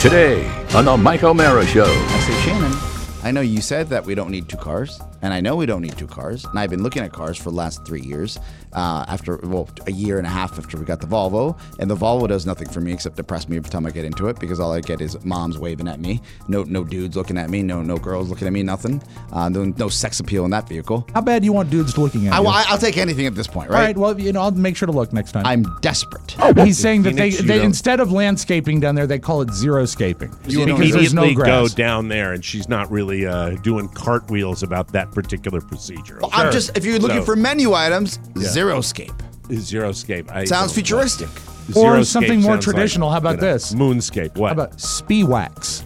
Today on the Mike O'Mara Show. I say, Shannon, I know you said that we don't need two cars, and I know we don't need two cars, and I've been looking at cars for the last 3 years, a year and a half after we got the Volvo, and the Volvo does nothing for me except depress me every time I get into it, because all I get is moms waving at me, no dudes looking at me, no girls looking at me, nothing, no sex appeal in that vehicle. How bad do you want dudes looking at you? I'll take anything at this point, right? All right, well, I'll make sure to look next time. I'm desperate. He's saying that they instead of landscaping down there, they call it xeriscaping. You because there's no immediately go grass. down there, and she's not really doing cartwheels about that particular procedure. Well, I'm just, if you're looking for menu items, Xeroscape. Xeroscape. Sounds futuristic. Or Xeroscape something more sounds traditional. How about this? Moonscape. What? How about Spiwax?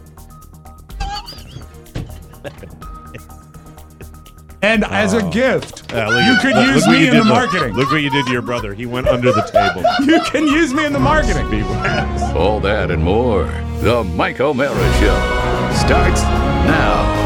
And as a gift, you could use me in the marketing. Look what you did to your brother. He went under the table. You can use me in the marketing. All that and more. The Mike O'Mara Show starts now.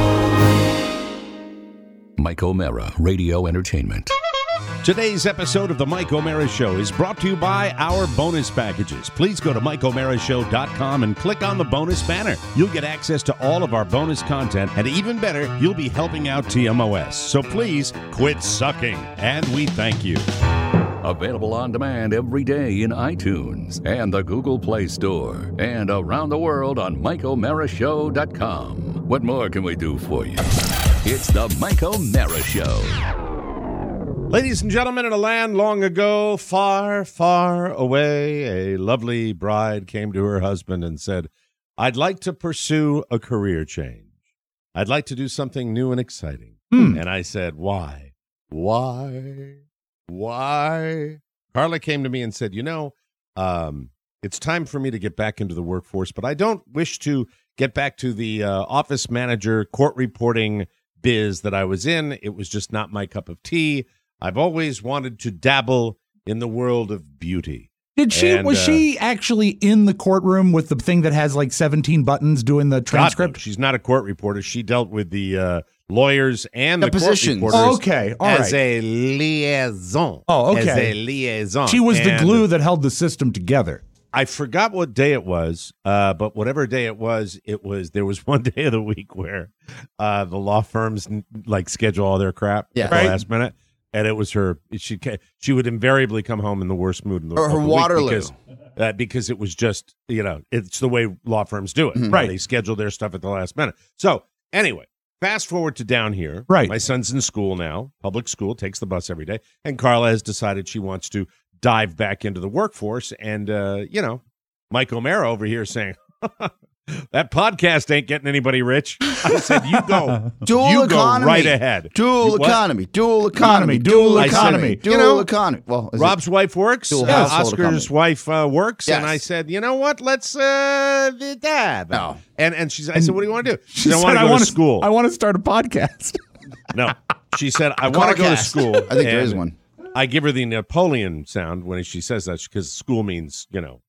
Mike O'Mara Radio Entertainment. Today's episode of the Mike O'Mara Show is brought to you by our bonus packages. Please go to MikeO'MaraShow.com and click on the bonus banner. You'll get access to all of our bonus content, and even better, you'll be helping out TMOS. So please quit sucking, and we thank you. Available on demand every day in iTunes and the Google Play Store, and around the world on MikeO'MaraShow.com. What more can we do for you? It's the Mike O'Mara Show. Ladies and gentlemen, in a land long ago, far, far away, a lovely bride came to her husband and said, "I'd like to pursue a career change. I'd like to do something new and exciting." And I said, "Why? Why? Carla came to me and said, it's time for me to get back into the workforce, but I don't wish to get back to the office manager, court reporting biz that I was in. It was just not my cup of tea. I've always wanted to dabble in the world of beauty." Was she actually in the courtroom with the thing that has like 17 buttons doing the transcript? God, no. She's not a court reporter. She dealt with the lawyers and the court Depositions. reporters Oh, okay, all as right. a liaison. Oh, okay. As a liaison. She was the And glue that held the system together. I forgot what day it was, but whatever day it was, there was one day of the week where the law firms schedule all their crap at the last minute. And it was her. She would invariably come home in the worst mood in the, Or her of the Waterloo. week because it was just it's the way law firms do it. Mm-hmm. Right. They schedule their stuff at the last minute. So anyway, fast forward to down here. Right. My son's in school now, public school, takes the bus every day, and Carla has decided she wants to dive back into the workforce. And Mike O'Mara over here saying, "That podcast ain't getting anybody rich." I said, "You go, Dual economy. go right ahead. Dual What? economy. Dual economy. Dual economy. Well, is Rob's wife works. Dual household Oscar's economy. wife works, Yes. and I said, "You know what? Let's dab." No. And I said, "What do you want to do?" She said, "I said, want to go to school." I want to start a podcast. No, she said, "I want to go to Carcast. school." I think there And is one. I give her the Napoleon sound when she says that because school means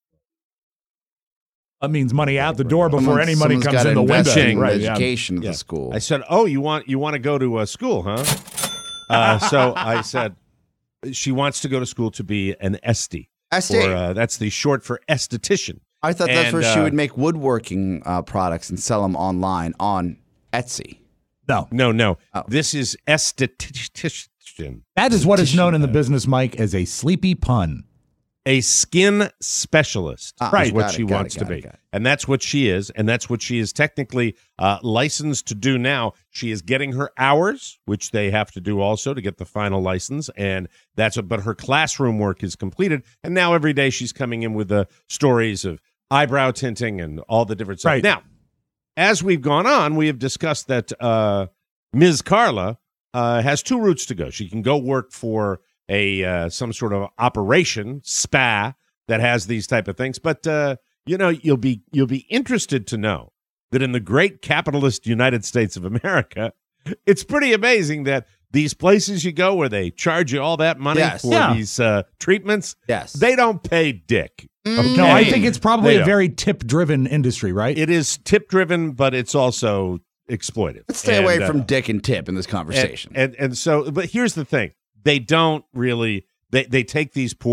That means money out the door before any money Someone's comes gotta in the invest window. in Right, the yeah. education of Yeah. the school. I said, "Oh, you want to go to school, huh?" So I said, she wants to go to school to be an esty. Esty. Or that's the short for esthetician. I thought that's And, where she would make woodworking products and sell them online on Etsy. No. Oh. This is esthetician. That is what is known in the business, Mike, as a sleepy pun. A skin specialist is what she wants to be. Got it. And that's what she is. And that's what she is technically licensed to do now. She is getting her hours, which they have to do also to get the final license. And but her classroom work is completed. And now every day she's coming in with the stories of eyebrow tinting and all the different stuff. Right. Now, as we've gone on, we have discussed that Ms. Carla has two routes to go. She can go work for some sort of operation spa that has these type of things, but you'll be interested to know that in the great capitalist United States of America, it's pretty amazing that these places you go where they charge you all that money for these treatments, they don't pay dick. Okay? No, I think it's probably They a very tip-driven industry, right? It is tip-driven, but it's also exploitive. Let's stay away from dick and tip in this conversation. And so, but here's the thing. They don't really, they take these poor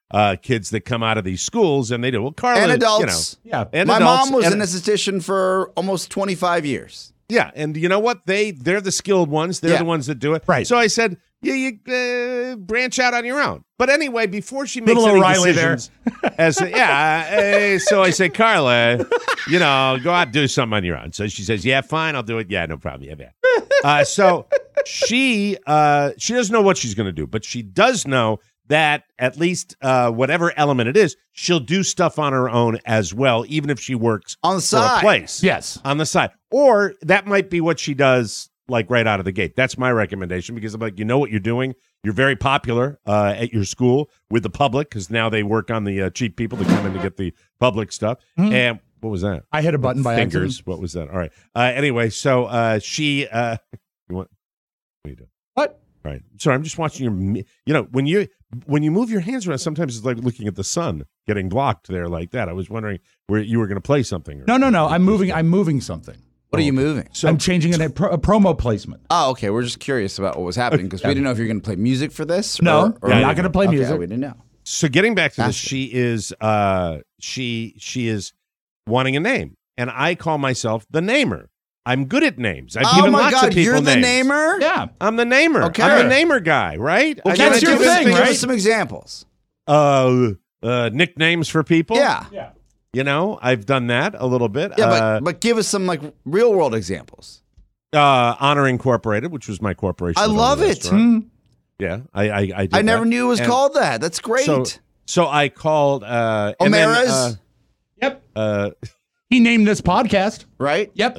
kids that come out of these schools, and they do. Well, Carla, And adults. Yeah. and My adults, mom was and- an esthetician for almost 25 years. Yeah, and you know what? They're the skilled ones. They're Yeah. the ones that do it. Right. So I said, you branch out on your own. But anyway, before she makes Little any O'Reilly there. decisions, so I say, Carla, go out and do something on your own. So she says, yeah, fine, I'll do it. Yeah, no problem. Yeah. So she doesn't know what she's going to do, but she does know that at least whatever element it is, she'll do stuff on her own as well, even if she works On the for a side. place. Yes. On the side. Or that might be what she does like right out of the gate. That's my recommendation because I'm like, you know what you're doing? You're very popular at your school with the public because now they work on the cheap people that come in to get the public stuff. And what was that? I hit a button by Fingers. accident. What was that? All right. Anyway, so she you want, what are you doing? What? All right. Sorry, I'm just watching your when you move your hands around, sometimes it's like looking at the sun getting blocked there like that. I was wondering where you were going to play something. No. I'm moving something. What are you moving? So I'm changing a promo placement. Oh, okay. We're just curious about what was happening because we didn't know if you're going to play music for this. No, or I'm I not didn't going to play Okay, music. we didn't know. So getting back to this, That's she is she is wanting a name, and I call myself the namer. I'm good at names. I've Oh given my lots God, of people you're the names. namer? Yeah. I'm the namer. Okay. I'm the namer guy, right? Well, I that's gotta your do this thing, Give right? us some examples. Nicknames for people. Yeah. I've done that a little bit. Yeah, but give us some like real world examples. Honor Incorporated, which was my corporation. I that owned love the it. restaurant. Yeah, I did I never that. knew it was And called that. That's great. So I called and then, O'Mara's, Yep. He named this podcast. right? Yep.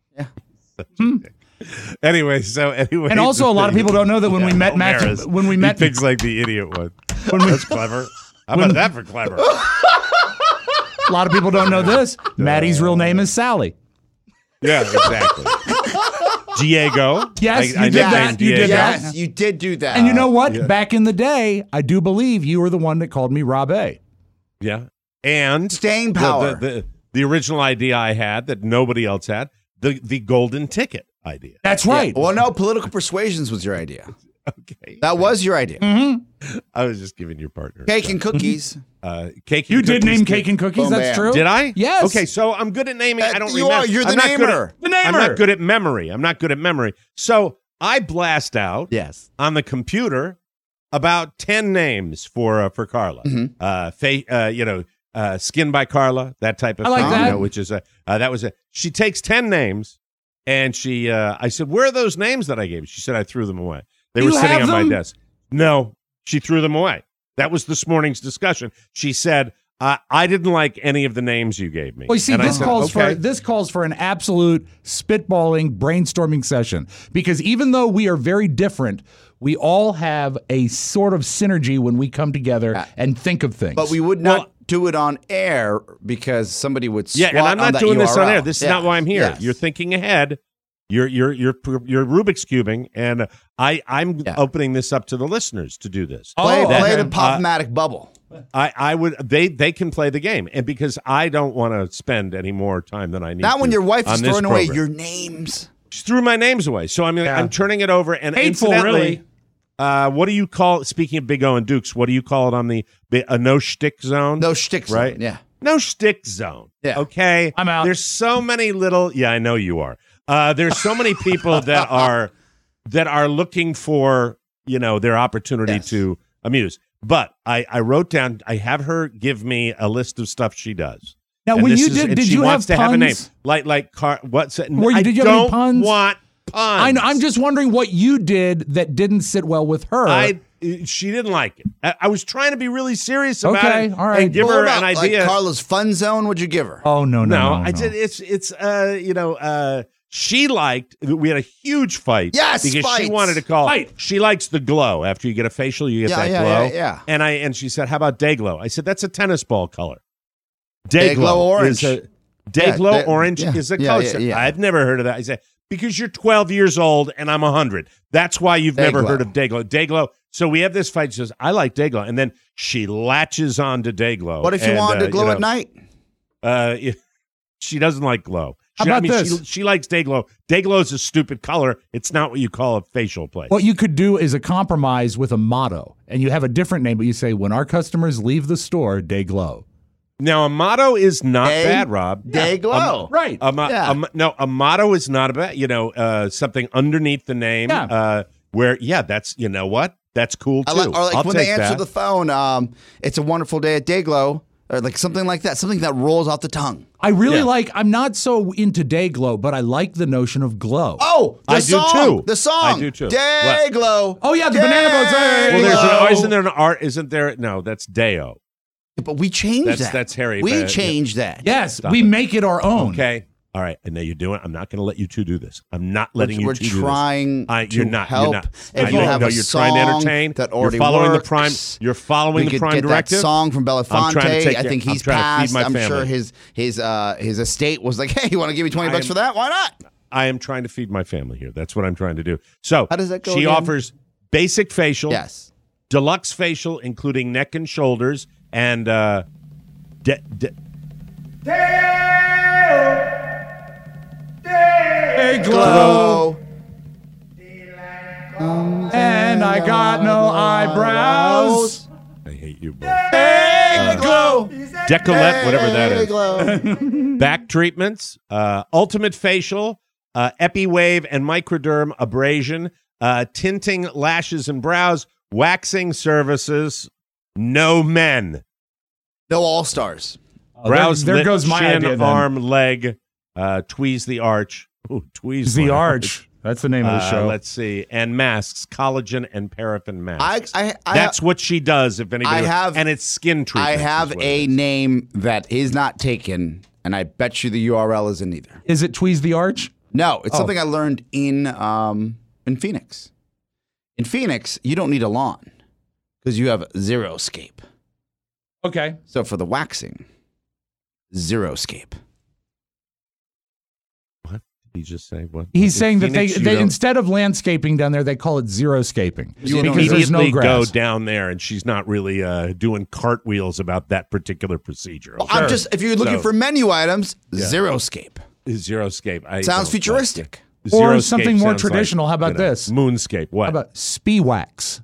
anyway. And also, a lot of people don't know that when we met O'Mara's. Matt, when we met, He thinks like the idiot one. when we, That's clever. How about that for clever? a lot of people don't know this. Maddie's real name is Sally. Yeah, exactly. Diego. Yes, you did nicknamed that. You did Diego. that. Yes, you did do that. And you know what? Back in the day, I do believe you were the one that called me Rob A. Yeah. And Staying power. The original idea I had that nobody else had, the golden ticket idea. That's right. Well, no, political persuasions was your idea. Okay. That was your idea. I was just giving your partner. Cake and cookies. Cake. You and did cookies name cake and cookies. Boom, That's bam. true. Did I? Yes. Okay, so I'm good at naming. I don't you remember. are. You're the I'm not good namer. at- The namer. I'm not good at memory. I'm not good at memory. So I blast out Yes. on the computer about 10 names for Carla. Skin by Carla, that type of I like thing. that. Which is that was a. She takes 10 names, and she. I said, "Where are those names that I gave you?" She said, "I threw them away. They Do were you sitting have on my them? desk." No, she threw them away. That was this morning's discussion. She said, "I didn't like any of the names you gave me." Well, you see, And I this said, calls "Okay." for an absolute spitballing, brainstorming session. Because even though we are very different, we all have a sort of synergy when we come together and think of things. But we would not do it on air because somebody would Yeah, swat and I'm on not that doing this on URL. air. This is Yeah. not why I'm here. Yes. You're thinking ahead. You're Rubik's cubing, and I'm opening this up to the listeners to do this. Play okay. the Pop-O-Matic bubble. I would they can play the game, and because I don't want to spend any more time than I need. Not when to your wife is on this throwing away program. your names. She threw my names away, so I'm turning it over. And Hateful, incidentally, what do you call? Speaking of Big O and Dukes, what do you call it on a no shtick zone? No shtick zone, right? yeah. No shtick zone. Yeah. Okay. I'm out. There's so many little. Yeah, I know you are. There's so many people that are looking for their opportunity Yes. to amuse. But I wrote down. I have her give me a list of stuff she does. now, And when this you is- did, and did she you wants have to have a name puns? like what's it? Did you have any don't puns? want puns. I'm just wondering what you did that didn't sit well with her. She didn't like it. I was trying to be really serious about Okay, it all right. and give What her about, an idea. Like Carla's fun zone, what'd you give her? Oh no. I did. It's she liked. We had a huge fight. Yes, because she fights. wanted to call. Fight. She likes the glow after you get a facial. You get Yeah, that yeah, glow. yeah. And she said, "How about day glow?" I said, "That's a tennis ball color." Day-Glow orange. Day-Glow Yeah, orange yeah, is a yeah, color. yeah, yeah. I've never heard of that. I said, because you're 12 years old and I'm 100. That's why you've never Day-Glow. heard of Day-Glow. Day-Glow. So we have this fight. She says, I like Day-Glow. And then she latches on to Day-Glow. What if you wanted to glow at night? She doesn't like glow. How about this? She likes Dayglow. Dayglow is a stupid color. It's not what you call a facial place. What you could do is a compromise with a motto, and you have a different name, but you say, when our customers leave the store, day glow. Now, a motto is not bad, Rob. Dayglow. Right. No, a motto is not a bad, something underneath the name where, that's, you know what? That's cool, too. Or like I'll when they take answer that. the phone, it's a wonderful day at Dayglow, or like something like that, something that rolls off the tongue. I really I'm not so into day glow, but I like the notion of glow. Oh, I do too. The song. I do too. Dayglow. Oh, yeah, the banana boats. Well, Dayglow. isn't there an art? Isn't there? No, that's Deo. But we changed that. That's Harry. We But- changed that. Yes, Stop we it. make it our own. Okay. All right. And now you're doing. I'm not going to let you two do this. I'm not letting We're you two do this. trying to You're not. help. You're not. If you have a you're trying to song entertain. that already you're following works, the prime. You're following we the could prime get directive. that song from I'm trying to Belafonte. take I care- think I'm he's trying to passed. feed my I'm sure family. his estate was like, hey, you want to give me $20 for that? Why not? I am trying to feed my family here. That's what I'm trying to do. So How does that go She again? offers basic facial, Yes. deluxe facial, including neck and shoulders, and Day Glow. and I got no eyebrows. I hate you both. Day glow. Decolette, whatever that is. Glow. Back treatments, ultimate facial, epi-wave and microderm abrasion, tinting lashes and brows, waxing services, no men. No all-stars. Brows, there lip, goes my chin, idea then. arm, leg, tweeze the arch. Ooh, tweeze The my Arch. That's the name of the show. Let's see. And masks, collagen and paraffin masks. I That's what she does, if anybody. And it's skin treatment. I have a name that is not taken, and I bet you the URL isn't either. Is it Tweeze the Arch? No, it's something I learned in Phoenix. In Phoenix, you don't need a lawn because you have Zeroscape. Okay. So for the waxing, Zeroscape. What did he just say? What? He's In saying that Phoenix, you they don't- instead of landscaping down there, they call it xeroscaping. You because there's no immediately go grass. down there, and she's not really doing cartwheels about that particular procedure. Well, I'm just, if you're looking So- for menu items, Zeroscape. Zeroscape. I Sounds don't futuristic. like it. Or Zeroscape something more sounds like, traditional. How about this? Moonscape. What? How about Spiwax?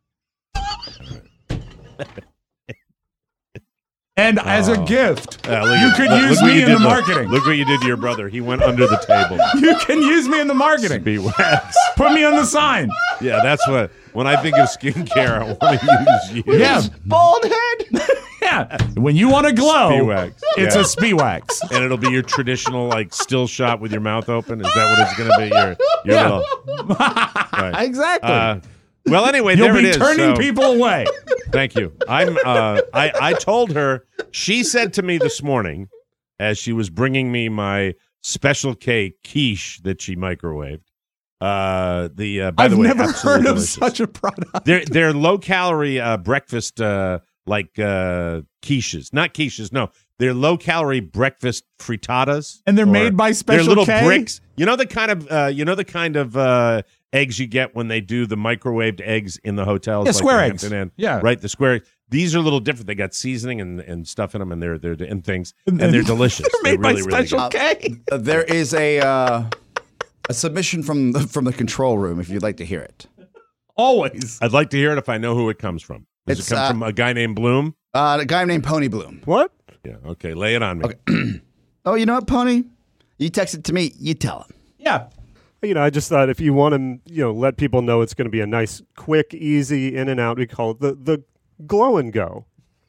And as a gift, Look you at- could look use what me you in did the to- marketing. Look what you did to your brother. He went under the table. You can use me in the marketing. Be wax. Put me on the sign. Yeah, that's what. When I think of skincare, I want to use you. Yeah. Bald head. Yeah. When you want to glow, Spiwax. it's Yeah. a Spiwax. And it'll be your traditional like still shot with your mouth open. Is that what it's going to be? Your Yeah. little. Right. Exactly. Well, anyway, You'll there be it is. turning So- people away. Thank you. I told her. She said to me this morning, as she was bringing me my Special K quiche that she microwaved. By I've the way, never absolutely heard of delicious. such a product. They're low calorie breakfast like quiches, not quiches. No, they're low calorie breakfast frittatas, And they're or- made by Special They're little K? bricks. You know the kind of eggs you get when they do the microwaved eggs in the hotels. Yeah, like square the eggs. Hampton Inn. Yeah. right. The square. These are a little different. They got seasoning and stuff in them, and they're and things, and they're delicious. They're made by really, really Special good. K. There is a submission from the control room if you'd like to hear it. Always. I'd like to hear it if I know who it comes from. Does It's, it come from a guy named Bloom? A guy named Pony Bloom. What? Yeah. Okay. Lay it on me. Oh, you know what, Pony? You text it to me. You tell him. Yeah. I just thought if you want to, let people know it's going to be a nice, quick, easy in and out, we call it the glow and go.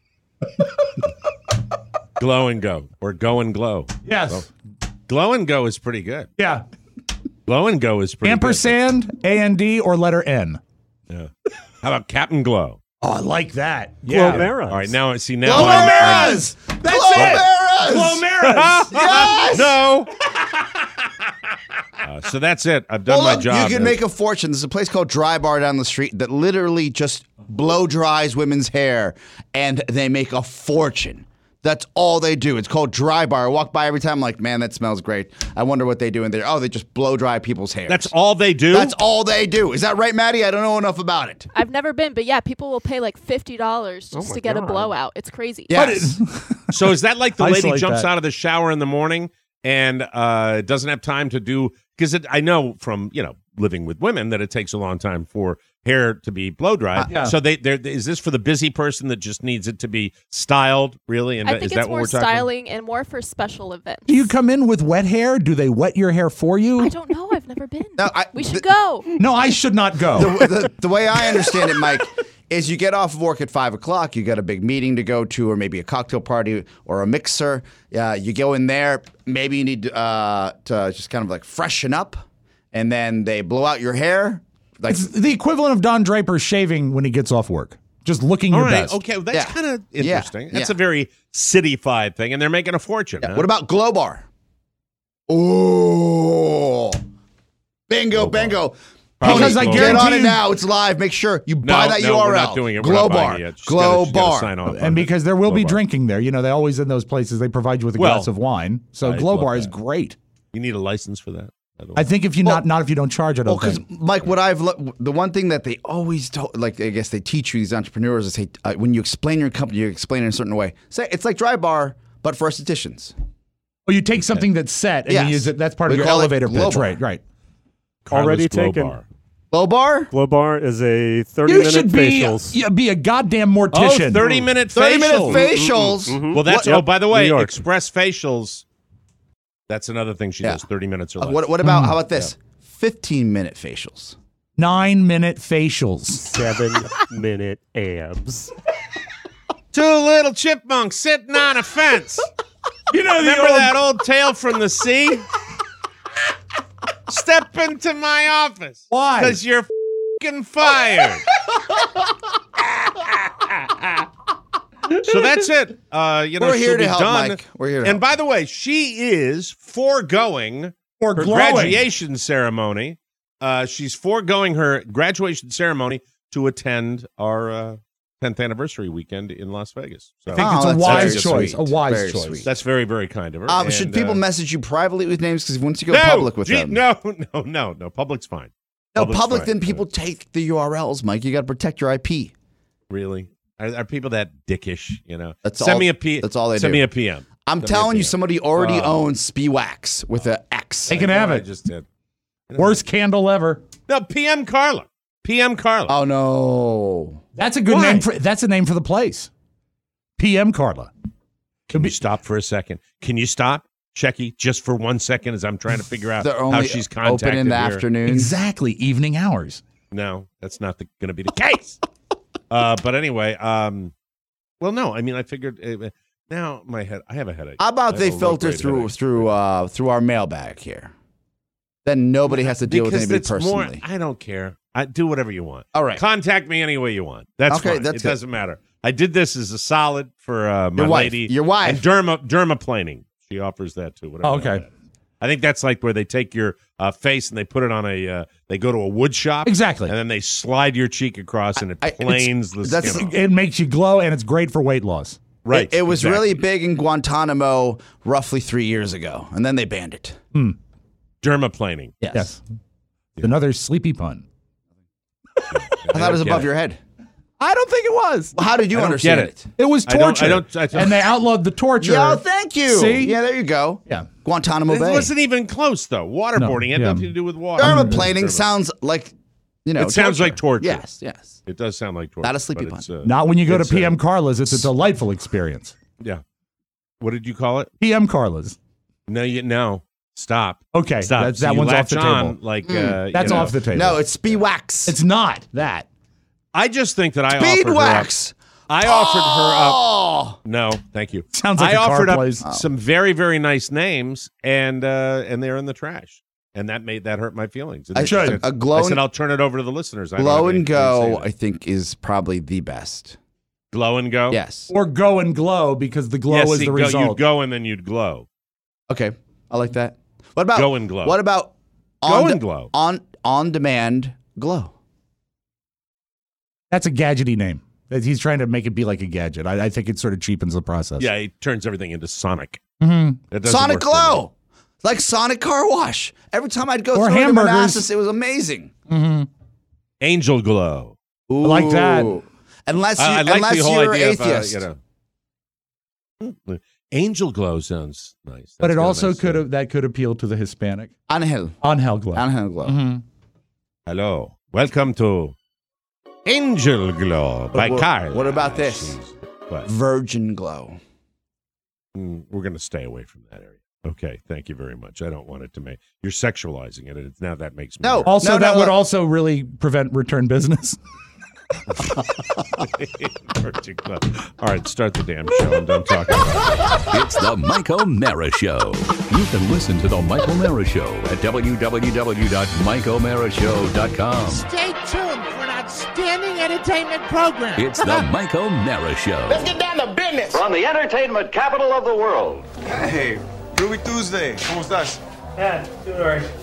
Glow and go, or go and glow. Yes. Glow and go is pretty good. Yeah. Glow and go is pretty Ampersand, A-N-D, or letter N. good. Yeah. How about Captain Glow? Oh, I like that. Yeah. Glomera. All right, now see now. I'm- Glomeras! That's it! Glomeras! Yes! No. So that's it. I've done Well, my look, job. you can make a fortune. There's a place called Dry Bar down the street that literally just blow dries women's hair, and they make a fortune. That's all they do. It's called Dry Bar. I walk by every time, I'm like, man, that smells great. I wonder what they do in there. Oh, they just blow dry people's hair. That's all they do. That's all they do. Is that right, Maddie? I don't know enough about it. I've never been, but yeah, people will pay like $50 just my to get a God. blowout. It's crazy. Yes. So is that like the lady Isolate jumps that. out of the shower in the morning and doesn't have time to do, because I know from living with women that it takes a long time for hair to be blow dried. Yeah. So is this for the busy person that just needs it to be styled, really? And I think is it's that what more we're talking? styling and more for special events. Do you come in with wet hair? Do they wet your hair for you? I don't know. I've never been. No, We should go. No, I should not go. The way I understand it, Mike, is you get off of work at 5 o'clock. You got a big meeting to go to, or maybe a cocktail party or a mixer. You go in there. Maybe you need to just kind of like freshen up, and then they blow out your hair. Like It's the equivalent of Don Draper shaving when he gets off work. Just looking All your right, best. okay, well, that's Yeah. kind of Yeah. interesting. That's Yeah. a very city-fied thing, and they're making a fortune. Huh? What about Glow Bar? Oh, bingo, bingo. Because I Get guarantee on it you- now. It's live. Make sure you buy that no, URL. we're not doing it. We're Glow not buying Bar. it yet. She's Glow gotta- she's gotta Bar. sign off on And it. because there will Glow be Bar. drinking there. They always in those places, they provide you with a Well, glass of wine. So I Glow love Bar is that. great. You need a license for that. don't I think if you not if you don't charge it, Well, because Mike, the one thing that they always I guess they teach you, these entrepreneurs, is say when you explain your company, you explain it in a certain way. Say it's like Dry Bar, but for estheticians. Well, you take something that's set and Yes. you use it. That's part We of your call it elevator Glow pitch, Bar. right? Carlos Already Glow taken. Bar. Glow Bar? Glow Bar is a You 30-minute should facials. be a goddamn Oh, mortician. 30-minute 30-minute facials. facials. Well, that's, What- oh, by the way, New York. Express Facials, that's another thing she Yeah. does, 30 minutes or less. What about, how about this? 15-minute facials. 9-minute facials. 7-minute abs. Two little chipmunks sitting on a fence. You know Remember that old tale from the sea? Step into my office. Why? Because you're f***ing fired. So that's it. We're She'll here to be help, done. Mike. We're here to And help. by the way, she is foregoing Or her glowing. graduation ceremony. She's foregoing her graduation ceremony to attend our 10th anniversary weekend in Las Vegas. So I think Oh, it's a that's wise very choice. sweet. A wise Very choice. sweet. that's very, very kind of her. Should And, people message you privately with names? Because once you go no, public with them. No. Public's fine. No, Public's public, fine. then people take the URLs, Mike. You got to protect your IP. Really? Are people that dickish? That's Send all- me a P. that's all they Send do. me a PM. I'm Send me a telling you, PM. somebody already owns Spiwax with an X. They can have I it. just did. Worst candle ever. No, PM Carla. PM Carla. Oh, no. That's a good Why? name. That's a name for the place. PM Carla. Can you stop for a second? Can you stop, Checky, just for 1 second as I'm trying to figure out They're how only she's contacted open in the here? afternoon. Exactly. Evening hours. No, that's not going to be the case. But anyway, well, no. I mean, I figured now my head. I have a headache. How about I they have a filter low-grade through headache. through our mailbag here? Then nobody has to deal with Because anybody it's personally. More, I don't care. I do whatever you want. All right. Contact me any way you want. That's Okay, fine. that's It good. doesn't matter. I did this as a solid for my Your wife. lady. Your wife. And dermaplaning. She offers that too. Whatever Oh, okay. that is. I think that's like where they take your face and they put it on they go to a wood shop. Exactly. And then they slide your cheek across and it I- planes the that's- skin off. It makes you glow, and it's great for weight loss. Right. It was exactly. really big in Guantanamo roughly 3 years ago, and then they banned it. dermaplaning. Yes. Another sleepy pun. I thought it was above your head. I don't think it was. How did you I don't understand get it? It was I don't- torture. I don't- and they outlawed the torture. Yeah, thank you. See? Yeah, there you go. Yeah. Guantanamo It Bay. wasn't even close though. Waterboarding had yeah. nothing to do with water. Dermaplaning sounds like, It sounds like torture. Yes, yes. It does sound like torture. Not a sleepy but it's, Not when you go to it's, PM Carla's. It's a delightful experience. Yeah. What did you call it? PM Carla's. No. Stop. Okay, Stop. that you one's off the latch on, table. Like That's off the table. No, it's Spiwax. It's not that. I just think that I offered her up. Speedwax. I offered her up. Oh, No, thank you. Sounds like I a car offered up place. some very, very nice names, and they're in the trash, and that hurt my feelings. And I they should. said- a glow I and- said I'll turn it over to the listeners. I don't Glow have and anything to Go, say I think, is probably the best. Glow and Go. Yes. Or go and glow because the glow Yeah, is see, the You'd result. go and then you'd glow. Okay, I like that. What about Go and Glow. What about Go and Glow. on demand glow? That's a gadgety name. He's trying to make it be like a gadget. I think it sort of cheapens the process. Yeah, he turns everything into Sonic. Mhm. It doesn't Sonic work for me. Glow, like Sonic Car Wash. Every time I'd go Or through it in hamburgers. Manassas, it was amazing. Angel Glow. Ooh. like that. Unless you, I like unless the whole you're idea atheist. of, Angel Glow sounds nice. But That's it got a also nice sound. could appeal to the Hispanic. Angel Glow. Angel Glow. Mhm. Hello. Welcome to Angel Glow by Carl. What about this? What? Virgin Glow. We're going to stay away from that area. Okay, thank you very much. I don't want it to make you're sexualizing it, and now that makes me No. nervous. Also, No, that no, would no. also really prevent return business. Virgin Glow. All right, start the damn show. I'm done talking about it. It's the Mike O'Mara Show. You can listen to the Mike O'Mara Show at www.mikeomarashow.com. Stay tuned for an outstanding entertainment program. It's the Mike O'Mara Show. Let's get down to business. From the entertainment capital of the world. Hey, Ruby Tuesday. ¿Cómo estás? Yeah, doing all right.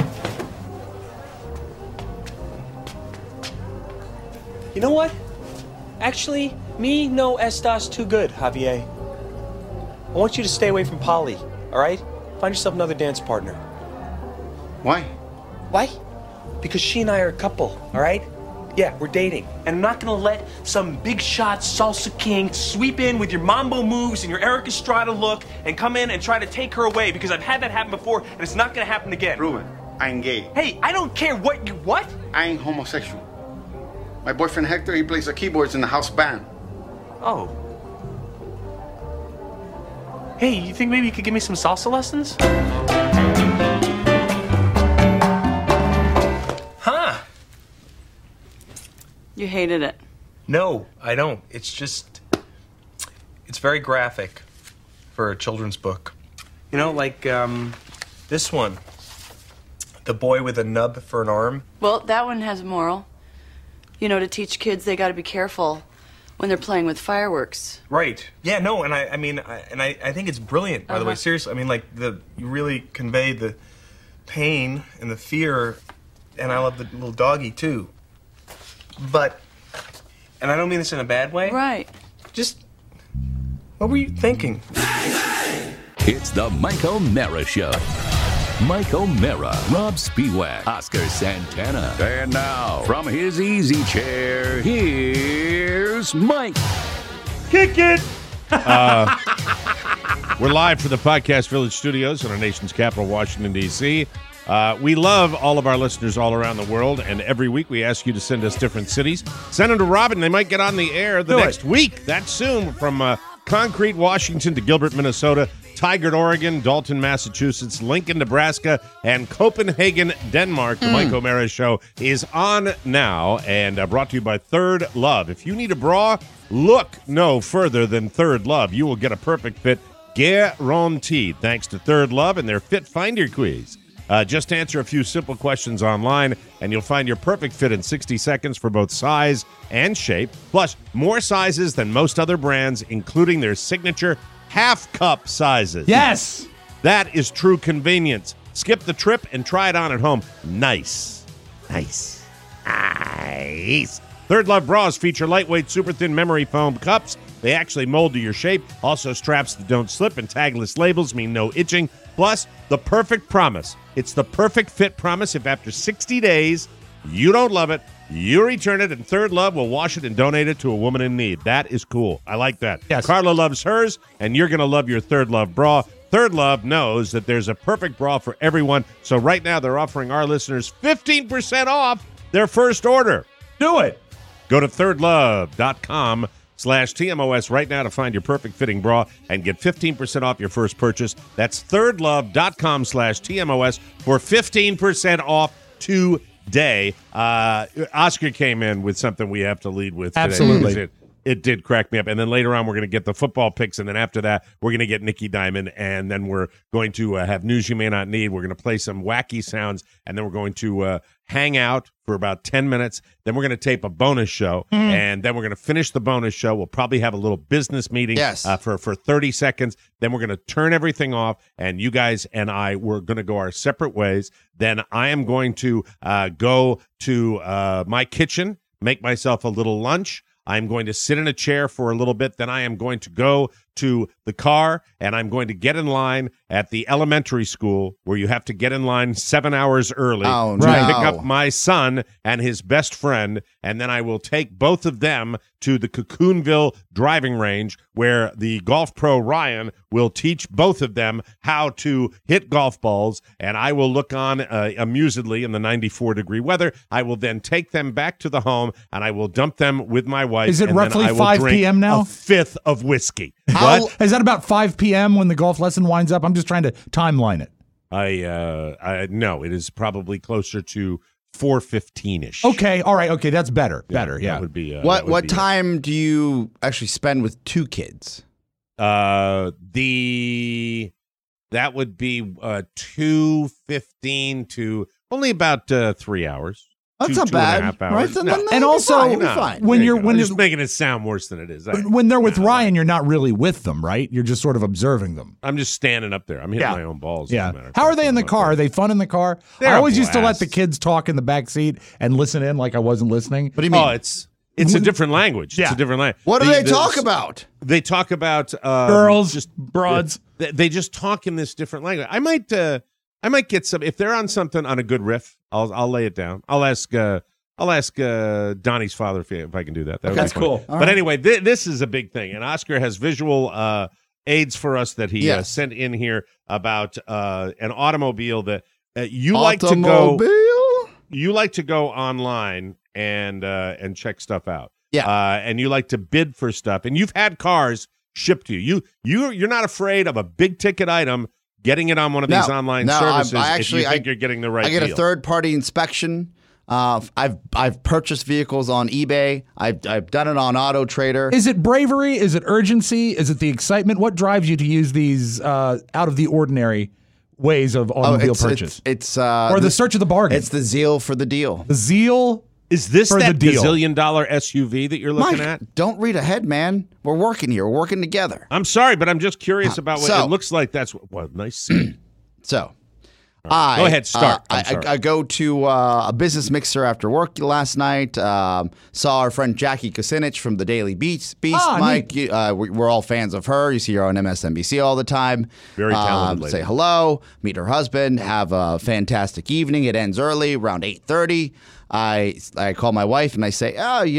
You know what? Actually, me no estas too good, Javier. I want you to stay away from Polly, all right? Find yourself another dance partner. Why? Why? Because she and I are a couple, all right? Yeah, we're dating. And I'm not gonna let some big shot salsa king sweep in with your mambo moves and your Eric Estrada look and come in and try to take her away, because I've had that happen before and it's not gonna happen again. Ruben, I'm gay. Hey, I don't care what you, what? I ain't homosexual. My boyfriend Hector, he plays the keyboards in the house band. Oh. Hey, you think maybe you could give me some salsa lessons? Huh? You hated it. No, I don't. It's just, it's very graphic for a children's book. You know, like this one. The boy with a nub for an arm. Well, that one has a moral. You know, to teach kids they got to be careful when they're playing with fireworks. Right. Yeah, no, and I mean, I think it's brilliant, by the way, seriously. I mean, like, you really convey the pain and the fear, and I love the little doggy, too. But, and I don't mean this in a bad way. Right. Just, what were you thinking? It's the Mike O'Mara Show. Mike O'Mara, Rob Spiewak, Oscar Santana. And now, from his easy chair, here's Mike. Kick it! We're live from the Podcast Village Studios in our nation's capital, Washington, D.C. We love all of our listeners all around the world, and every week we ask you to send us different cities. Send them to Robin. They might get on the air the next week. That's soon. From Concrete, Washington to Gilbert, Minnesota, Tigard, Oregon, Dalton, Massachusetts, Lincoln, Nebraska, and Copenhagen, Denmark. The Mike O'Mara Show is on now and brought to you by Third Love. If you need a bra, look no further than Third Love. You will get a perfect fit guaranteed thanks to Third Love and their Fit Finder quiz. Just answer a few simple questions online, and you'll find your perfect fit in 60 seconds for both size and shape. Plus, more sizes than most other brands, including their signature half-cup sizes. Yes! That is true convenience. Skip the trip and try it on at home. Nice. Nice. Nice. Third Love bras feature lightweight, super thin memory foam cups. They actually mold to your shape. Also, straps that don't slip and tagless labels mean no itching. Plus, the perfect promise. It's the perfect fit promise. If after 60 days you don't love it, you return it, and Third Love will wash it and donate it to a woman in need. That is cool. I like that. Yes. Carla loves hers, and you're going to love your Third Love bra. Third Love knows that there's a perfect bra for everyone. So right now they're offering our listeners 15% off their first order. Do it. Go to thirdlove.com/TMOS right now to find your perfect fitting bra and get 15% off your first purchase. That's thirdlove.com/TMOS for 15% off today. Oscar came in with something we have to lead with today. Absolutely. It did crack me up. And then later on, we're going to get the football picks. And then after that, we're going to get Nikki Diamond. And then we're going to have news you may not need. We're going to play some wacky sounds. And then we're going to hang out for about 10 minutes. Then we're going to tape a bonus show. And then we're going to finish the bonus show. We'll probably have a little business meeting for 30 seconds. Then we're going to turn everything off. And you guys and I, we're going to go our separate ways. Then I am going to go to my kitchen, make myself a little lunch. I'm going to sit in a chair for a little bit. Then I am going to go to the car, and I'm going to get in line at the elementary school where you have to get in line 7 hours early Oh, to no. pick up my son and his best friend, and then I will take both of them to the Cocoonville driving range where the golf pro Ryan will teach both of them how to hit golf balls, and I will look on amusedly in the 94-degree weather. I will then take them back to the home, and I will dump them with my wife. Is it and then roughly I will 5 drink p.m. now? A fifth of whiskey. What? Is that about 5 p.m. when the golf lesson winds up? I'm just trying to timeline it. I no, it is probably closer to 4:15ish. Okay, all right, okay, that's better. Better, yeah. That would be What time do you actually spend with 2 kids? That would be 2:15 to only about 3 hours. That's two not bad, and a half hours. right? Then No. that'll And be also, fine, it'll be fine. when There you're you go. when just you're making it sound worse than it is. when they're with Ryan, you're not really with them, right? You're just sort of observing them. I'm just standing up there. I'm hitting Yeah. my own balls. Yeah. as a matter of How are fact. they in the car? Are they fun in the car? They're I a always used to let blast. the kids talk in the back seat and listen in like I wasn't listening. What do you mean? Oh, it's a different language. Yeah. It's a different language. What do they talk about? They talk about Girls, just broads. They just talk in this different language. I might get some if they're on something on a good riff. I'll lay it down. I'll ask Donnie's father if I can do that. That would That's be fun. cool. But anyway, this is a big thing, and Oscar has visual aids for us that he Yes. sent in here about an automobile that you like to Automobile? go. You like to go online and check stuff out. Yeah. And you like to bid for stuff, and you've had cars shipped to you. You're not afraid of a big ticket item getting it on one of these online services if you think you're getting the right I get deal. a third-party inspection. I've purchased vehicles on eBay. I've done it on Auto Trader. Is it bravery? Is it urgency? Is it the excitement? What drives you to use these out of the ordinary ways of automobile purchase? It's or the search of the bargain? It's the zeal for the deal. The zeal. Is this for that the deal. gazillion-dollar SUV that you're looking Mike, at? don't read ahead, man. We're working here. We're working together. I'm sorry, but I'm just curious about what so- it looks like. That's what nice scene. So, Go ahead, start. I'm sorry. I go to a business mixer after work last night. Saw our friend Jackie Kucinich from the Daily Beast. Mike, we're all fans of her. You see her on MSNBC all the time. Very talented lady. Say hello, meet her husband, have a fantastic evening. It ends early, around 8:30. I call my wife and I say,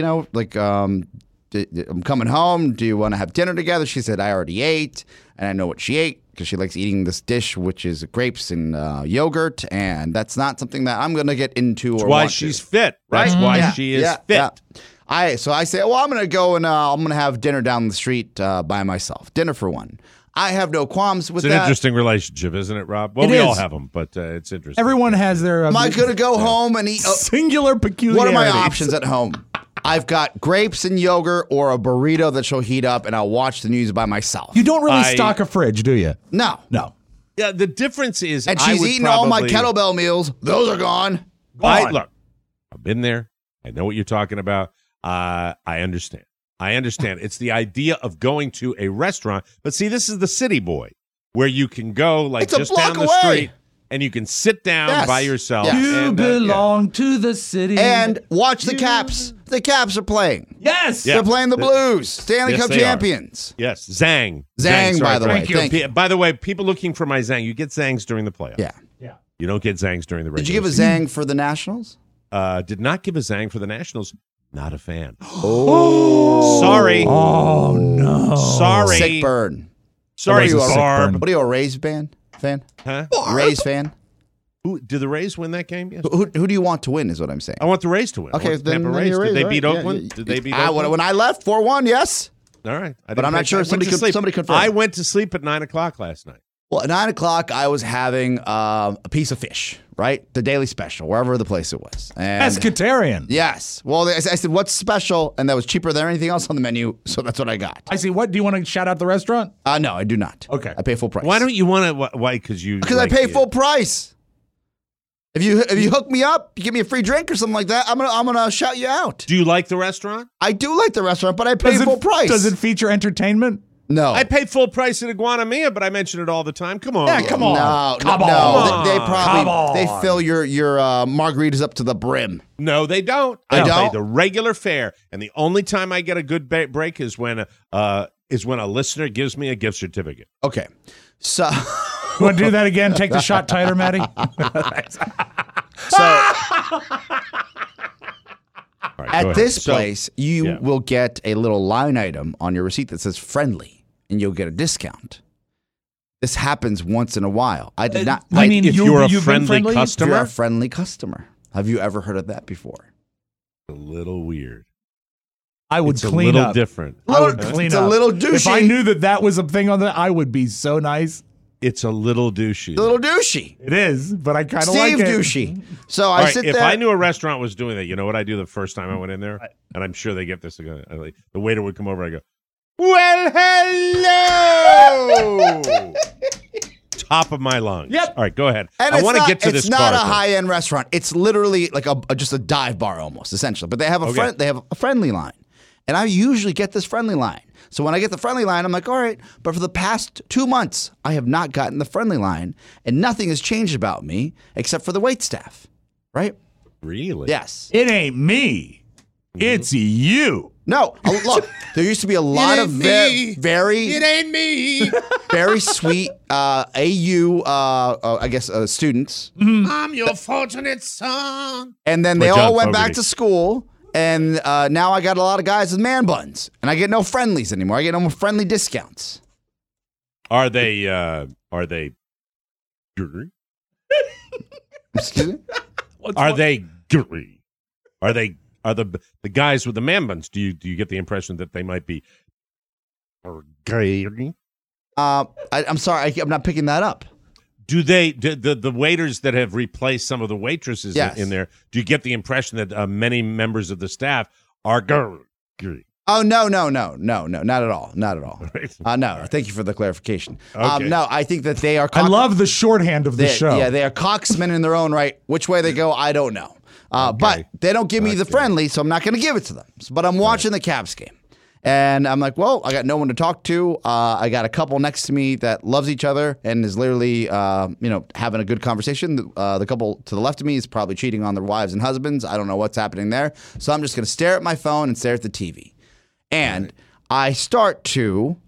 I'm coming home. Do you want to have dinner together? She said, I already ate, and I know what she ate because she likes eating this dish, which is grapes and yogurt, and that's not something that I'm going to get into. That's or why want she's to. fit. That's why she is fit. Yeah. So I say, well, I'm going to go and I'm going to have dinner down the street by myself. Dinner for one. I have no qualms with It's an that. interesting relationship, isn't it, Rob? Well, It we is. all have them, but it's interesting. Everyone has their. Am I going to go home and eat? Singular peculiarities. What are my options at home? I've got grapes and yogurt or a burrito that she'll heat up, and I'll watch the news by myself. You don't really stock a fridge, do you? No. Yeah, the difference is, And I she's would eating all my probably- kettlebell meals. Those are gone. Look, I've been there. I know what you're talking about. I understand. It's the idea of going to a restaurant. But see, this is the city boy, where you can go It's a just block down the away. street and you can sit down Yes. by yourself. Yes. You and, belong to the city. And watch the Caps. The Caps are playing. Yes. Yeah. They're playing the Blues. Stanley Yes, Cup they are. champions. Yes, Zang. Zang, by sorry, the way. thank you. Thank you. By the way, people looking for my Zang, you get Zangs during the playoffs. Yeah. You don't get Zangs during the regular Did you give a season. Zang for the Nationals? Did not give a Zang for the Nationals. Not a fan. Oh. Sorry. Oh no. Sorry. Sick burn. Sorry, What are you, Barb. What are you, a Rays fan? Huh? Rays fan? Did the Rays win that game? Yes. Who do you want to win is what I'm saying. I want the Rays to win. I Okay, want the then Tampa Rays. you're Did they right, beat right. Oakland? Yeah, Did they beat I, Oakland? when I left, 4-1, yes. All right. I But I'm didn't not think- sure. I went Somebody to sleep. confirmed. I went to sleep at 9 o'clock last night. Well, at 9 o'clock, I was having a piece of fish, right? The daily special, wherever the place it was. And Pescatarian. yes. Well, I said, what's special? And that was cheaper than anything else on the menu, so that's what I got. I see. What do you want to shout out the restaurant? No, I do not. Okay. I pay full price. Why don't you want to? Why? Because I pay full price. If you hook me up, you give me a free drink or something like that, I'm gonna shout you out. Do you like the restaurant? I do like the restaurant, but I pay full price. Does it feature entertainment? No. I pay full price at Iguana Mia, but I mention it all the time. Come on. Yeah, come on. No. Come no. on. They Come probably on. they fill your margaritas up to the brim. No, they don't. They I pay don't? the regular fare, and the only time I get a good break is when a listener gives me a gift certificate. Okay. So You want to do that again? Take the shot tighter, Matty. All right, go at ahead. this So- place, you yeah. will get a little line item on your receipt that friendly, and you'll get a discount. This happens once in a while. I did not. I mean, if you've you're a been friendly friendly? If you're customer, a friendly customer, have you ever heard of that before? a little weird. I would It's a clean little up. different. I would clean It's up. a little If I douchey. knew that was a thing on that, I would be so nice. It's a little douchey. A little douchey. It is, but I kind of like Steve it. douchey. So All I right, sit if there. I knew a restaurant was doing that, you know what I do the first time I went in there? And I'm sure they get this. The waiter would come over. I go, well, hello. Top of my lungs. Yep. All right, go ahead. And I it's want to not- get to this It's not car a thing. high-end restaurant. It's literally like just a dive bar almost, essentially. But they have Okay. they have a friendly line. And I usually get this friendly line. So when I get the friendly line, I'm like, all right. But for the past 2 months, I have not gotten the friendly line, and nothing has changed about me except for the wait staff. Right? Really? Yes. It ain't me. It's you. No, look, there used to be a lot of very ain't me. very sweet AU, I guess, students. I'm your fortunate son. And then they Like all John went back Fogerty. to school. And now I got a lot of guys with man buns. And I get no friendlies anymore. I get no more friendly discounts. Are they girly? Excuse me? Are they girly? Are the guys with the man buns? Do you get the impression that they might be girly? I'm sorry. I'm not picking that up. Do the waiters that have replaced some of the waitresses Yes. in there? Do you get the impression that many members of the staff are girly? Oh, no, not at all. Not at all. Right. No, thank you for the clarification. Okay. No, I think that they are I love the shorthand of the show. Yeah, they are cocksmen in their own right. Which way they go, I don't know. But they don't give me the friendly, so I'm not going to give it to them. But I'm watching the Cavs game. And I'm like, well, I got no one to talk to. I got a couple next to me that loves each other and is literally, having a good conversation. The couple to the left of me is probably cheating on their wives and husbands. I don't know what's happening there. So I'm just going to stare at my phone and stare at the TV. And I start to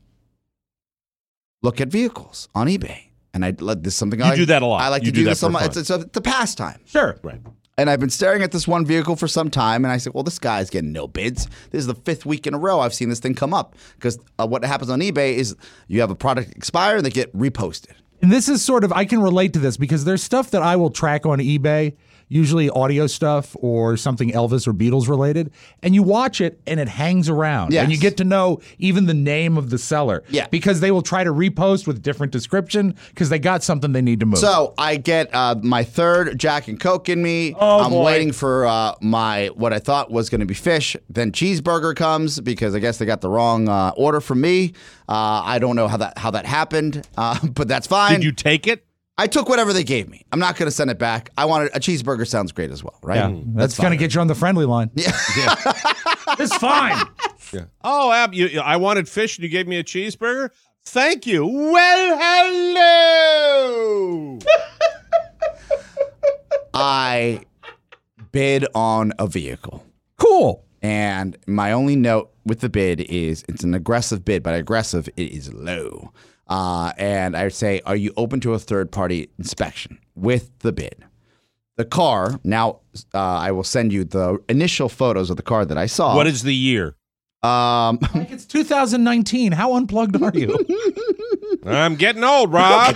look at vehicles on eBay. And this is something I do that a lot. I like You to do do that this. for fun. It's a pastime. Sure. Right. And I've been staring at this one vehicle for some time, and I said, well, this guy's getting no bids. This is the 5th week in a row I've seen this thing come up. Because what happens on eBay is you have a product expire, and they get reposted. And this is sort of, I can relate to this because there's stuff that I will track on eBay, usually audio stuff or something Elvis or Beatles related, and you watch it and it hangs around. Yes. And you get to know even the name of the seller. Yeah. Because they will try to repost with different description because they got something they need to move. So I get my third Jack and Coke in me. Oh, I'm boy. waiting for what I thought was going to be fish. Then cheeseburger comes because I guess they got the wrong order from me. I don't know how that happened, but that's fine. Did you take it? I took whatever they gave me. I'm not going to send it back. I wanted a cheeseburger. Sounds great as well, right? yeah, that's going to get you on the friendly line. Yeah. It's fine. Yeah. Oh, Ab, I wanted fish and you gave me a cheeseburger? Thank you. Well, hello. I bid on a vehicle. Cool. And my only note with the bid is it's an aggressive bid, but aggressive, it is low. And I would say, are you open to a third-party inspection with the bid? The car, now I will send you the initial photos of the car that I saw. What is the year? Like it's 2019. How unplugged are you? I'm getting old, Rob.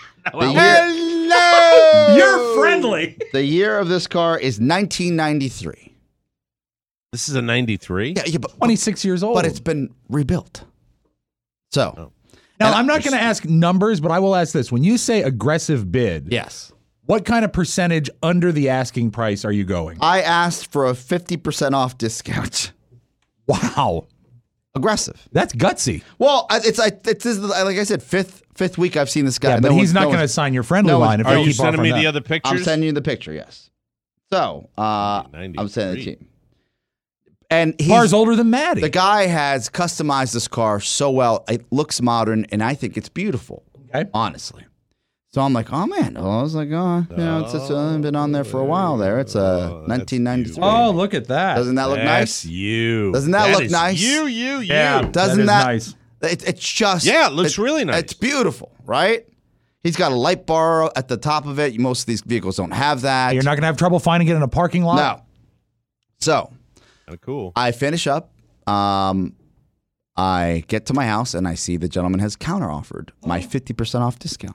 Hello! You're friendly. The year of this car is 1993. This is a 93? Yeah, but 26 years old. But it's been rebuilt. So. Oh. Now, I'm not going to ask numbers, but I will ask this. When you say aggressive bid, Yes. what kind of percentage under the asking price are you going? I asked for a 50% off discount. Wow. Aggressive. That's gutsy. Well, it's like I said, fifth week I've seen this guy. Yeah, but he's not going to sign your friendly line if Are you you keep sending offering me the that. other pictures? I'm sending you the picture, yes. So, I'm sending it to you. And car's older than Maddie. The guy has customized this car so well. It looks modern, and I think it's beautiful. Okay. Honestly. So I'm like, oh, man. I was like, it's been on there for a while there. It's 1993. Oh, look at that. Doesn't that look nice? You. Doesn't that look nice? You. Yeah, Doesn't that that is nice. It's just. Yeah, it looks really nice. It's beautiful, right? He's got a light bar at the top of it. Most of these vehicles don't have that. You're not going to have trouble finding it in a parking lot? No. So. Kind of cool. I finish up. I get to my house and I see the gentleman has counteroffered my 50% off discount.